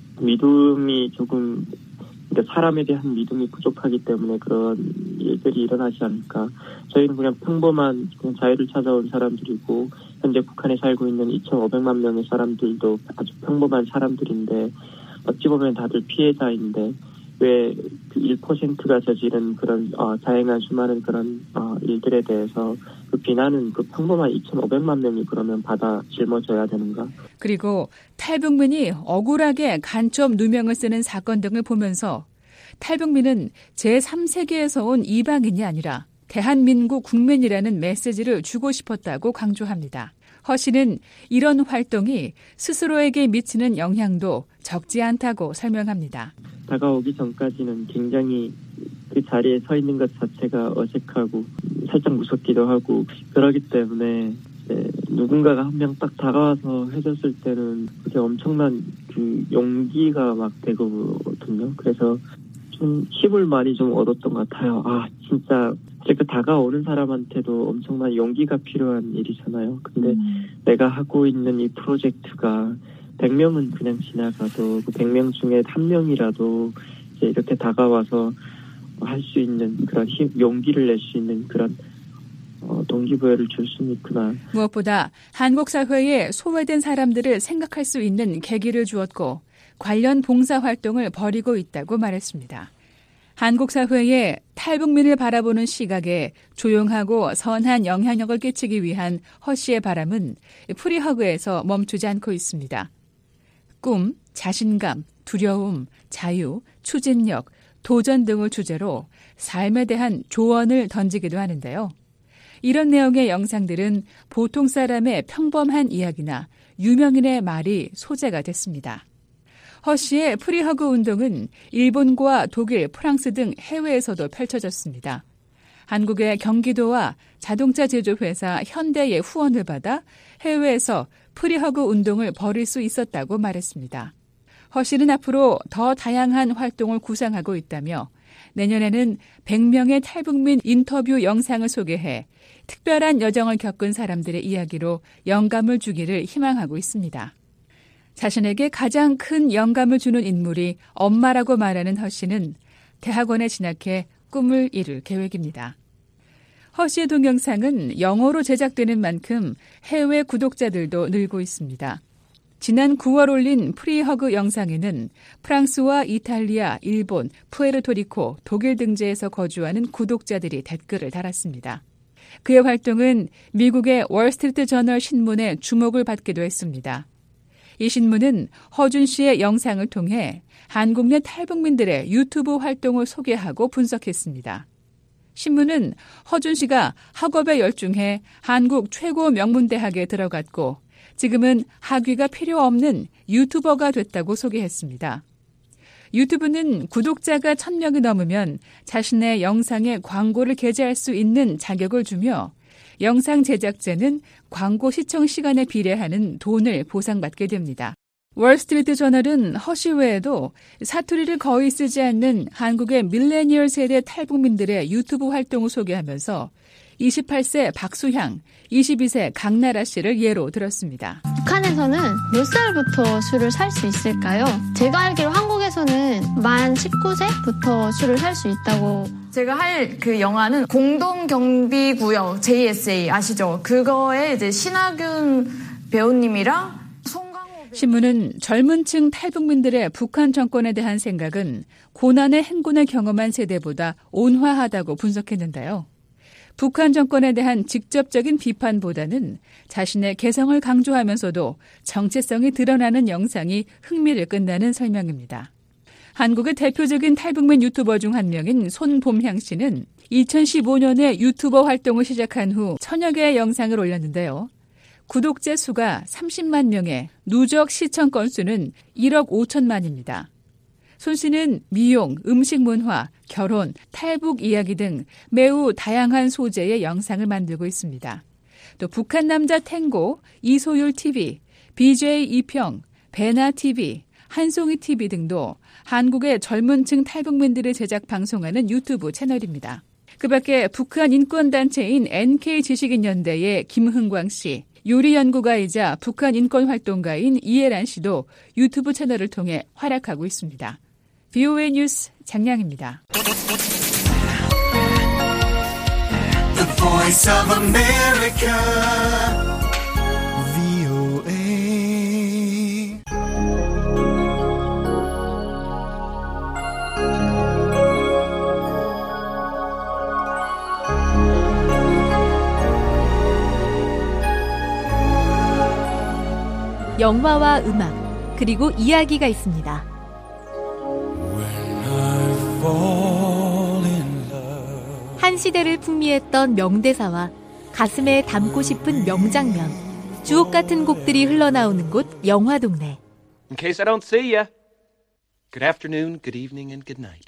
믿음이 조금 사람에 대한 믿음이 부족하기 때문에 그런 일들이 일어나지 않을까. 저희는 그냥 평범한 자유를 찾아온 사람들이고 현재 북한에 살고 있는 2,500만 명의 사람들도 아주 평범한 사람들인데 어찌 보면 다들 피해자인데 왜 그 1%가 저지른 그런 다양한 수많은 그런 일들에 대해서 그 비난은 그 평범한 2,500만 명이 그러면 받아 짊어져야 되는가? 그리고 탈북민이 억울하게 간첩 누명을 쓰는 사건 등을 보면서 탈북민은 제3세계에서 온 이방인이 아니라 대한민국 국민이라는 메시지를 주고 싶었다고 강조합니다. 허 씨는 이런 활동이 스스로에게 미치는 영향도 적지 않다고 설명합니다. 다가오기 전까지는 굉장히 그 자리에 서 있는 것 자체가 어색하고 살짝 무섭기도 하고 그러기 때문에 누군가가 한 명 딱 다가와서 해줬을 때는 그게 엄청난 그 용기가 막 되거든요. 그래서 좀 힘을 많이 좀 얻었던 것 같아요. 아, 진짜 그 다가오는 사람한테도 엄청난 용기가 필요한 일이잖아요. 근데 내가 하고 있는 이 프로젝트가 100명은 그냥 지나가도 그 100명 중에 한 명이라도 이제 이렇게 다가와서 할 수 있는 그런 용기를 낼 수 있는 그런 동기부여를 줄 수는 있구나. 무엇보다 한국 사회에 소외된 사람들을 생각할 수 있는 계기를 주었고 관련 봉사활동을 벌이고 있다고 말했습니다. 한국 사회의 탈북민을 바라보는 시각에 조용하고 선한 영향력을 끼치기 위한 허 씨의 바람은 프리허그에서 멈추지 않고 있습니다. 꿈, 자신감, 두려움, 자유, 추진력, 도전 등을 주제로 삶에 대한 조언을 던지기도 하는데요. 이런 내용의 영상들은 보통 사람의 평범한 이야기나 유명인의 말이 소재가 됐습니다. 허 씨의 프리허그 운동은 일본과 독일, 프랑스 등 해외에서도 펼쳐졌습니다. 한국의 경기도와 자동차 제조회사 현대의 후원을 받아 해외에서 프리허그 운동을 벌일 수 있었다고 말했습니다. 허 씨는 앞으로 더 다양한 활동을 구상하고 있다며 내년에는 100명의 탈북민 인터뷰 영상을 소개해 특별한 여정을 겪은 사람들의 이야기로 영감을 주기를 희망하고 있습니다. 자신에게 가장 큰 영감을 주는 인물이 엄마라고 말하는 허 씨는 대학원에 진학해 꿈을 이룰 계획입니다. 허 씨의 동영상은 영어로 제작되는 만큼 해외 구독자들도 늘고 있습니다. 지난 9월 올린 프리허그 영상에는 프랑스와 이탈리아, 일본, 푸에르토리코, 독일 등지에서 거주하는 구독자들이 댓글을 달았습니다. 그의 활동은 미국의 월스트리트 저널 신문의 주목을 받기도 했습니다. 이 신문은 허준 씨의 영상을 통해 한국 내 탈북민들의 유튜브 활동을 소개하고 분석했습니다. 신문은 허준 씨가 학업에 열중해 한국 최고 명문대학에 들어갔고 지금은 학위가 필요 없는 유튜버가 됐다고 소개했습니다. 유튜브는 구독자가 1,000명이 넘으면 자신의 영상에 광고를 게재할 수 있는 자격을 주며 영상 제작자는 광고 시청 시간에 비례하는 돈을 보상받게 됩니다. 월스트리트 저널은 허 씨 외에도 사투리를 거의 쓰지 않는 한국의 밀레니얼 세대 탈북민들의 유튜브 활동을 소개하면서 28세 박수향, 22세 강나라 씨를 예로 들었습니다. 북한에서는 몇 살부터 술을 살 수 있을까요? 제가 알기로 한국에서는 만 19세부터 술을 살 수 있다고. 제가 할 그 영화는 공동경비구역 JSA 아시죠? 그거에 이제 신하균 배우님이랑 신문은 젊은 층 탈북민들의 북한 정권에 대한 생각은 고난의 행군을 경험한 세대보다 온화하다고 분석했는데요. 북한 정권에 대한 직접적인 비판보다는 자신의 개성을 강조하면서도 정체성이 드러나는 영상이 흥미를 끈다는 설명입니다. 한국의 대표적인 탈북민 유튜버 중 한 명인 손봄향 씨는 2015년에 유튜버 활동을 시작한 후 1000여 개의 영상을 올렸는데요. 구독자 수가 30만 명에 누적 시청 건수는 1억 5천만입니다. 손 씨는 미용, 음식 문화, 결혼, 탈북 이야기 등 매우 다양한 소재의 영상을 만들고 있습니다. 또 북한 남자 탱고, 이소율 TV, BJ 이평, 베나 TV, 한송이 TV 등도 한국의 젊은 층 탈북민들을 제작 방송하는 유튜브 채널입니다. 그 밖에 북한 인권단체인 NK지식인연대의 김흥광 씨, 요리연구가이자 북한 인권활동가인 이해란 씨도 유튜브 채널을 통해 활약하고 있습니다. VOA 뉴스 장량입니다. The Voice of America, VOA. 영화와 음악, 그리고 이야기가 있습니다. 한 시대를 풍미했던 명대사와 가슴에 담고 싶은 명장면, 주옥 같은 곡들이 흘러나오는 곳 영화동네. In case I don't see ya, good afternoon, good evening, and good night.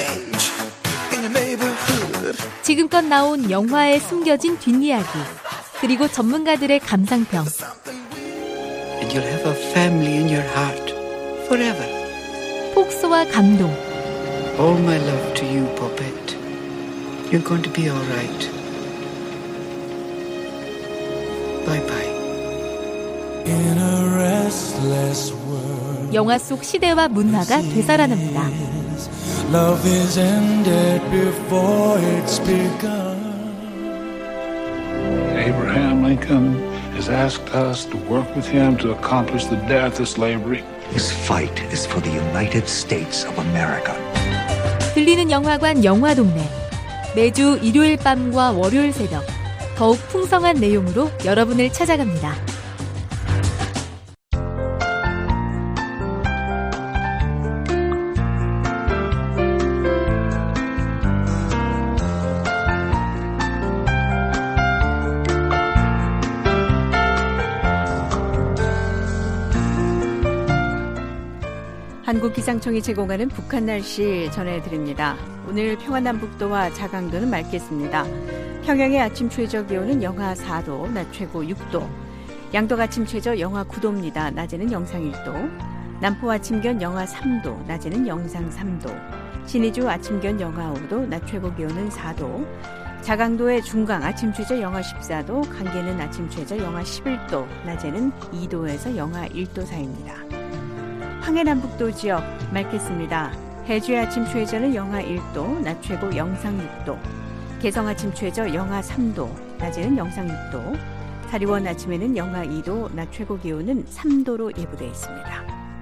지금껏 나온 영화에 숨겨진 뒷이야기, 그리고 전문가들의 감상평. And you'll have a family in your heart forever. 폭소와 감동. All my love to you, Poppet. You're going to be all right. Bye bye. In a restless world. 영화 속 시대와 문화가 되살아납니다. Love is ended before it's begun. Abraham Lincoln has asked us to work with him to accomplish the death of slavery. This fight is for the United States of America. 들리는 영화관 영화동네. 매주 일요일 밤과 월요일 새벽 더욱 풍성한 내용으로 여러분을 찾아갑니다. 한국기상청이 제공하는 북한 날씨 전해드립니다. 오늘 평안남북도와 자강도는 맑겠습니다. 평양의 아침 최저 기온은 영하 4도, 낮 최고 6도. 양덕 아침 최저 영하 9도입니다. 낮에는 영상 1도. 남포 아침 기온 영하 3도, 낮에는 영상 3도. 신의주 아침 기온 영하 5도, 낮 최고 기온은 4도. 자강도의 중강 아침 최저 영하 14도, 강계는 아침 최저 영하 11도, 낮에는 2도에서 영하 1도 사이입니다. 황해남북도 지역 맑겠습니다. 해주의 아침 최저는 영하 1도, 낮 최고 영상 6도. 개성 아침 최저 영하 3도, 낮에는 영상 6도. 사리원 아침에는 영하 2도, 낮 최고 기온은 3도로 예보되어 있습니다.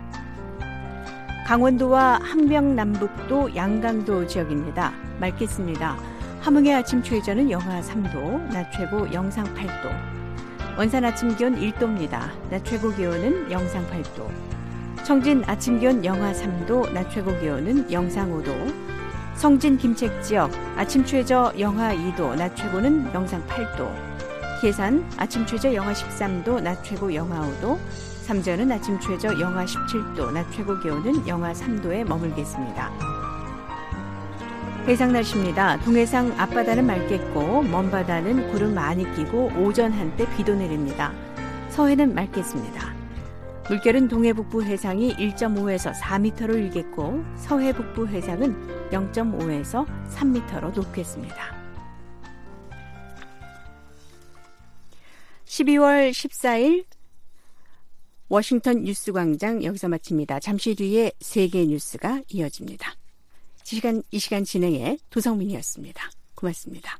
강원도와 함경남북도 양강도 지역입니다. 맑겠습니다. 함흥의 아침 최저는 영하 3도, 낮 최고 영상 8도. 원산 아침 기온 1도입니다. 낮 최고 기온은 영상 8도. 청진 아침 기온 영하 3도, 낮 최고 기온은 영상 5도. 성진 김책 지역 아침 최저 영하 2도, 낮 최고는 영상 8도. 계산 아침 최저 영하 13도, 낮 최고 영하 5도. 삼전은 아침 최저 영하 17도, 낮 최고 기온은 영하 3도에 머물겠습니다. 해상 날씨입니다. 동해상 앞바다는 맑겠고 먼바다는 구름 많이 끼고 오전 한때 비도 내립니다. 서해는 맑겠습니다. 물결은 동해북부 해상이 1.5에서 4m로 일겠고 서해 북부 해상은 0.5에서 3m로 높겠습니다. 12월 14일 워싱턴 뉴스광장 여기서 마칩니다. 잠시 뒤에 세계 뉴스가 이어집니다. 이 시간 진행의 도성민이었습니다. 고맙습니다.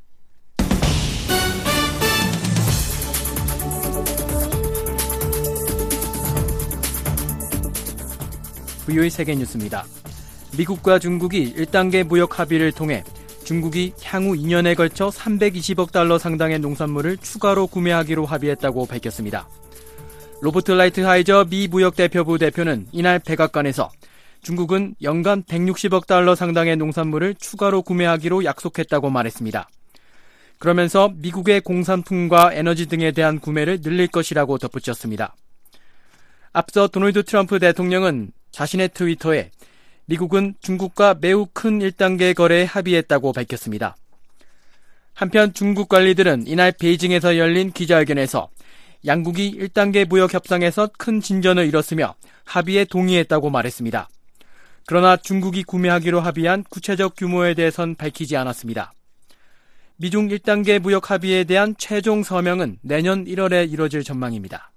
VOA 세계 뉴스입니다. 미국과 중국이 1단계 무역 합의를 통해 중국이 향후 2년에 걸쳐 320억 달러 상당의 농산물을 추가로 구매하기로 합의했다고 밝혔습니다. 로버트 라이트하이저 미 무역대표부 대표는 이날 백악관에서 중국은 연간 160억 달러 상당의 농산물을 추가로 구매하기로 약속했다고 말했습니다. 그러면서 미국의 공산품과 에너지 등에 대한 구매를 늘릴 것이라고 덧붙였습니다. 앞서 도널드 트럼프 대통령은 자신의 트위터에 미국은 중국과 매우 큰 1단계 거래에 합의했다고 밝혔습니다. 한편 중국 관리들은 이날 베이징에서 열린 기자회견에서 양국이 1단계 무역 협상에서 큰 진전을 이뤘으며 합의에 동의했다고 말했습니다. 그러나 중국이 구매하기로 합의한 구체적 규모에 대해선 밝히지 않았습니다. 미중 1단계 무역 합의에 대한 최종 서명은 내년 1월에 이뤄질 전망입니다.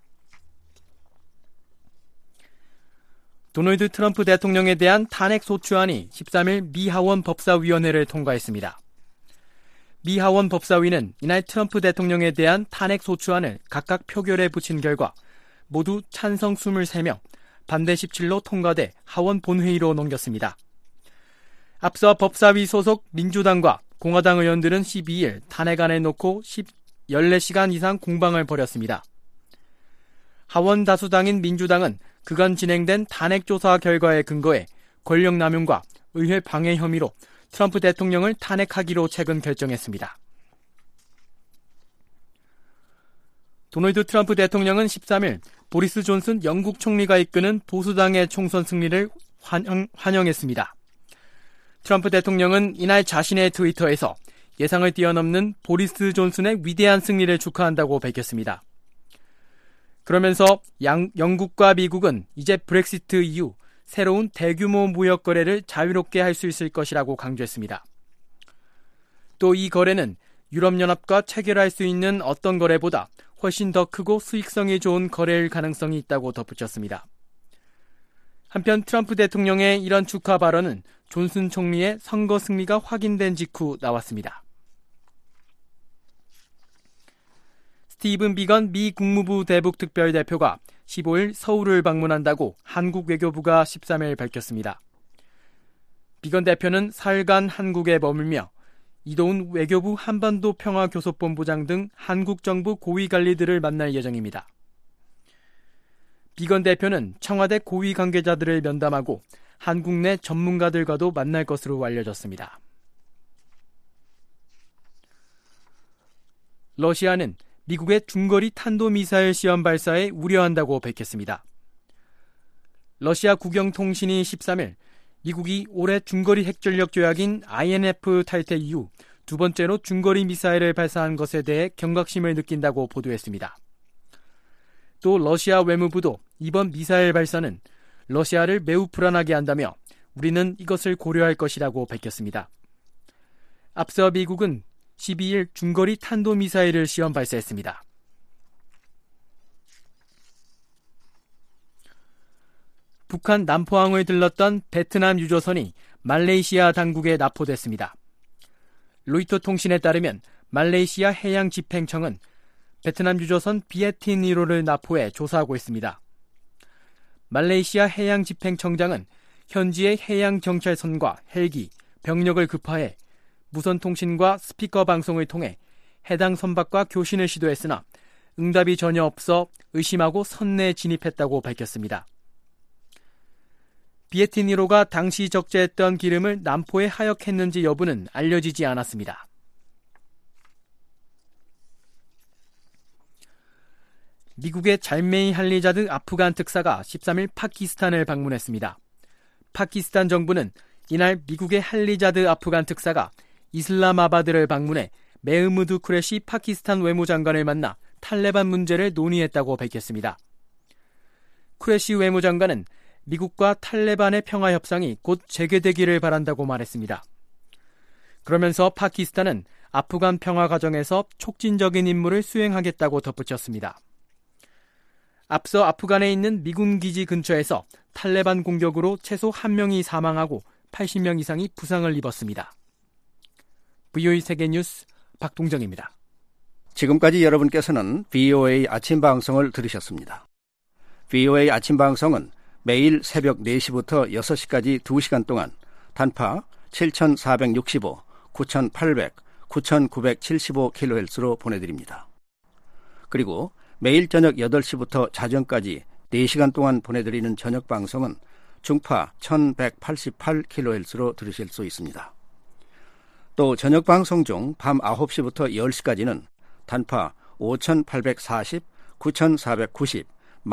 도널드 트럼프 대통령에 대한 탄핵 소추안이 13일 미 하원 법사위원회를 통과했습니다. 미 하원 법사위는 이날 트럼프 대통령에 대한 탄핵 소추안을 각각 표결에 붙인 결과 모두 찬성 23명, 반대 17로 통과돼 하원 본회의로 넘겼습니다. 앞서 법사위 소속 민주당과 공화당 의원들은 12일 탄핵안을 놓고 14시간 이상 공방을 벌였습니다. 하원 다수당인 민주당은 그간 진행된 탄핵 조사 결과에 근거해 권력 남용과 의회 방해 혐의로 트럼프 대통령을 탄핵하기로 최근 결정했습니다. 도널드 트럼프 대통령은 13일 보리스 존슨 영국 총리가 이끄는 보수당의 총선 승리를 환영했습니다. 트럼프 대통령은 이날 자신의 트위터에서 예상을 뛰어넘는 보리스 존슨의 위대한 승리를 축하한다고 밝혔습니다. 그러면서 영국과 미국은 이제 브렉시트 이후 새로운 대규모 무역 거래를 자유롭게 할 수 있을 것이라고 강조했습니다. 또 이 거래는 유럽연합과 체결할 수 있는 어떤 거래보다 훨씬 더 크고 수익성이 좋은 거래일 가능성이 있다고 덧붙였습니다. 한편 트럼프 대통령의 이런 축하 발언은 존슨 총리의 선거 승리가 확인된 직후 나왔습니다. 스티븐 비건 미 국무부 대북 특별대표가 15일 서울을 방문한다고 한국 외교부가 13일 밝혔습니다. 비건 대표는 사흘간 한국에 머물며 이도훈 외교부 한반도 평화교섭본부장 등 한국 정부 고위 관리들을 만날 예정입니다. 비건 대표는 청와대 고위 관계자들을 면담하고 한국 내 전문가들과도 만날 것으로 알려졌습니다. 러시아는 미국의 중거리 탄도미사일 시험 발사에 우려한다고 밝혔습니다. 러시아 국영통신이 13일 미국이 올해 중거리 핵전력 조약인 INF 탈퇴 이후 두 번째로 중거리 미사일을 발사한 것에 대해 경각심을 느낀다고 보도했습니다. 또 러시아 외무부도 이번 미사일 발사는 러시아를 매우 불안하게 한다며 우리는 이것을 고려할 것이라고 밝혔습니다. 앞서 미국은 12일 중거리 탄도미사일을 시험 발사했습니다. 북한 남포항을 들렀던 베트남 유조선이 말레이시아 당국에 납포됐습니다. 로이터 통신에 따르면 말레이시아 해양집행청은 베트남 유조선 비에틴 1호를 납포해 조사하고 있습니다. 말레이시아 해양집행청장은 현지의 해양경찰선과 헬기, 병력을 급파해 무선통신과 스피커 방송을 통해 해당 선박과 교신을 시도했으나 응답이 전혀 없어 의심하고 선 내에 진입했다고 밝혔습니다. 비에틴 1호가 당시 적재했던 기름을 남포에 하역했는지 여부는 알려지지 않았습니다. 미국의 잘메이 할리자드 아프간 특사가 13일 파키스탄을 방문했습니다. 파키스탄 정부는 이날 미국의 할리자드 아프간 특사가 이슬라마바드를 방문해 메흐무드 쿠레시 파키스탄 외무장관을 만나 탈레반 문제를 논의했다고 밝혔습니다. 쿠레시 외무장관은 미국과 탈레반의 평화 협상이 곧 재개되기를 바란다고 말했습니다. 그러면서 파키스탄은 아프간 평화 과정에서 촉진적인 임무를 수행하겠다고 덧붙였습니다. 앞서 아프간에 있는 미군 기지 근처에서 탈레반 공격으로 최소 1명이 사망하고 80명 이상이 부상을 입었습니다. VOA 세계뉴스 박동정입니다. 지금까지 여러분께서는 VOA 아침 방송을 들으셨습니다. VOA 아침 방송은 매일 새벽 4시부터 6시까지 2시간 동안 단파 7465, 9800, 9975kHz로 보내드립니다. 그리고 매일 저녁 8시부터 자정까지 4시간 동안 보내드리는 저녁 방송은 중파 1188kHz로 들으실 수 있습니다. 또 저녁 방송 중 밤 9시부터 10시까지는 단파 5840, 9490,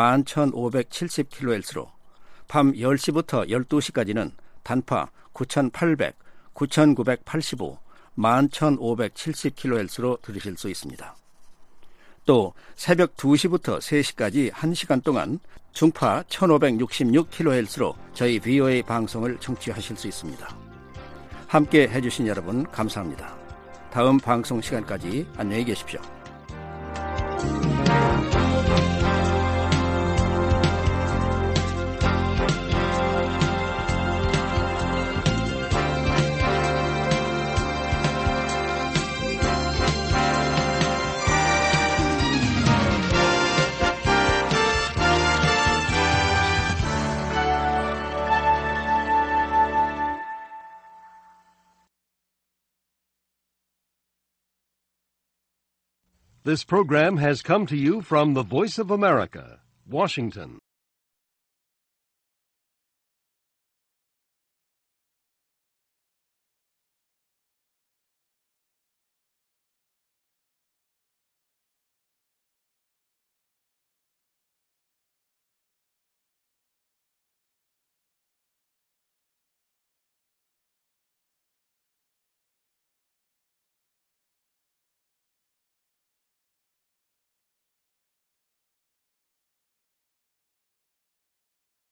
11570kHz로 밤 10시부터 12시까지는 단파 9800, 9985, 11570kHz로 들으실 수 있습니다. 또 새벽 2시부터 3시까지 1시간 동안 중파 1566kHz로 저희 VOA 방송을 청취하실 수 있습니다. 함께 해주신 여러분 감사합니다. 다음 방송 시간까지 안녕히 계십시오. This program has come to you from the Voice of America, Washington.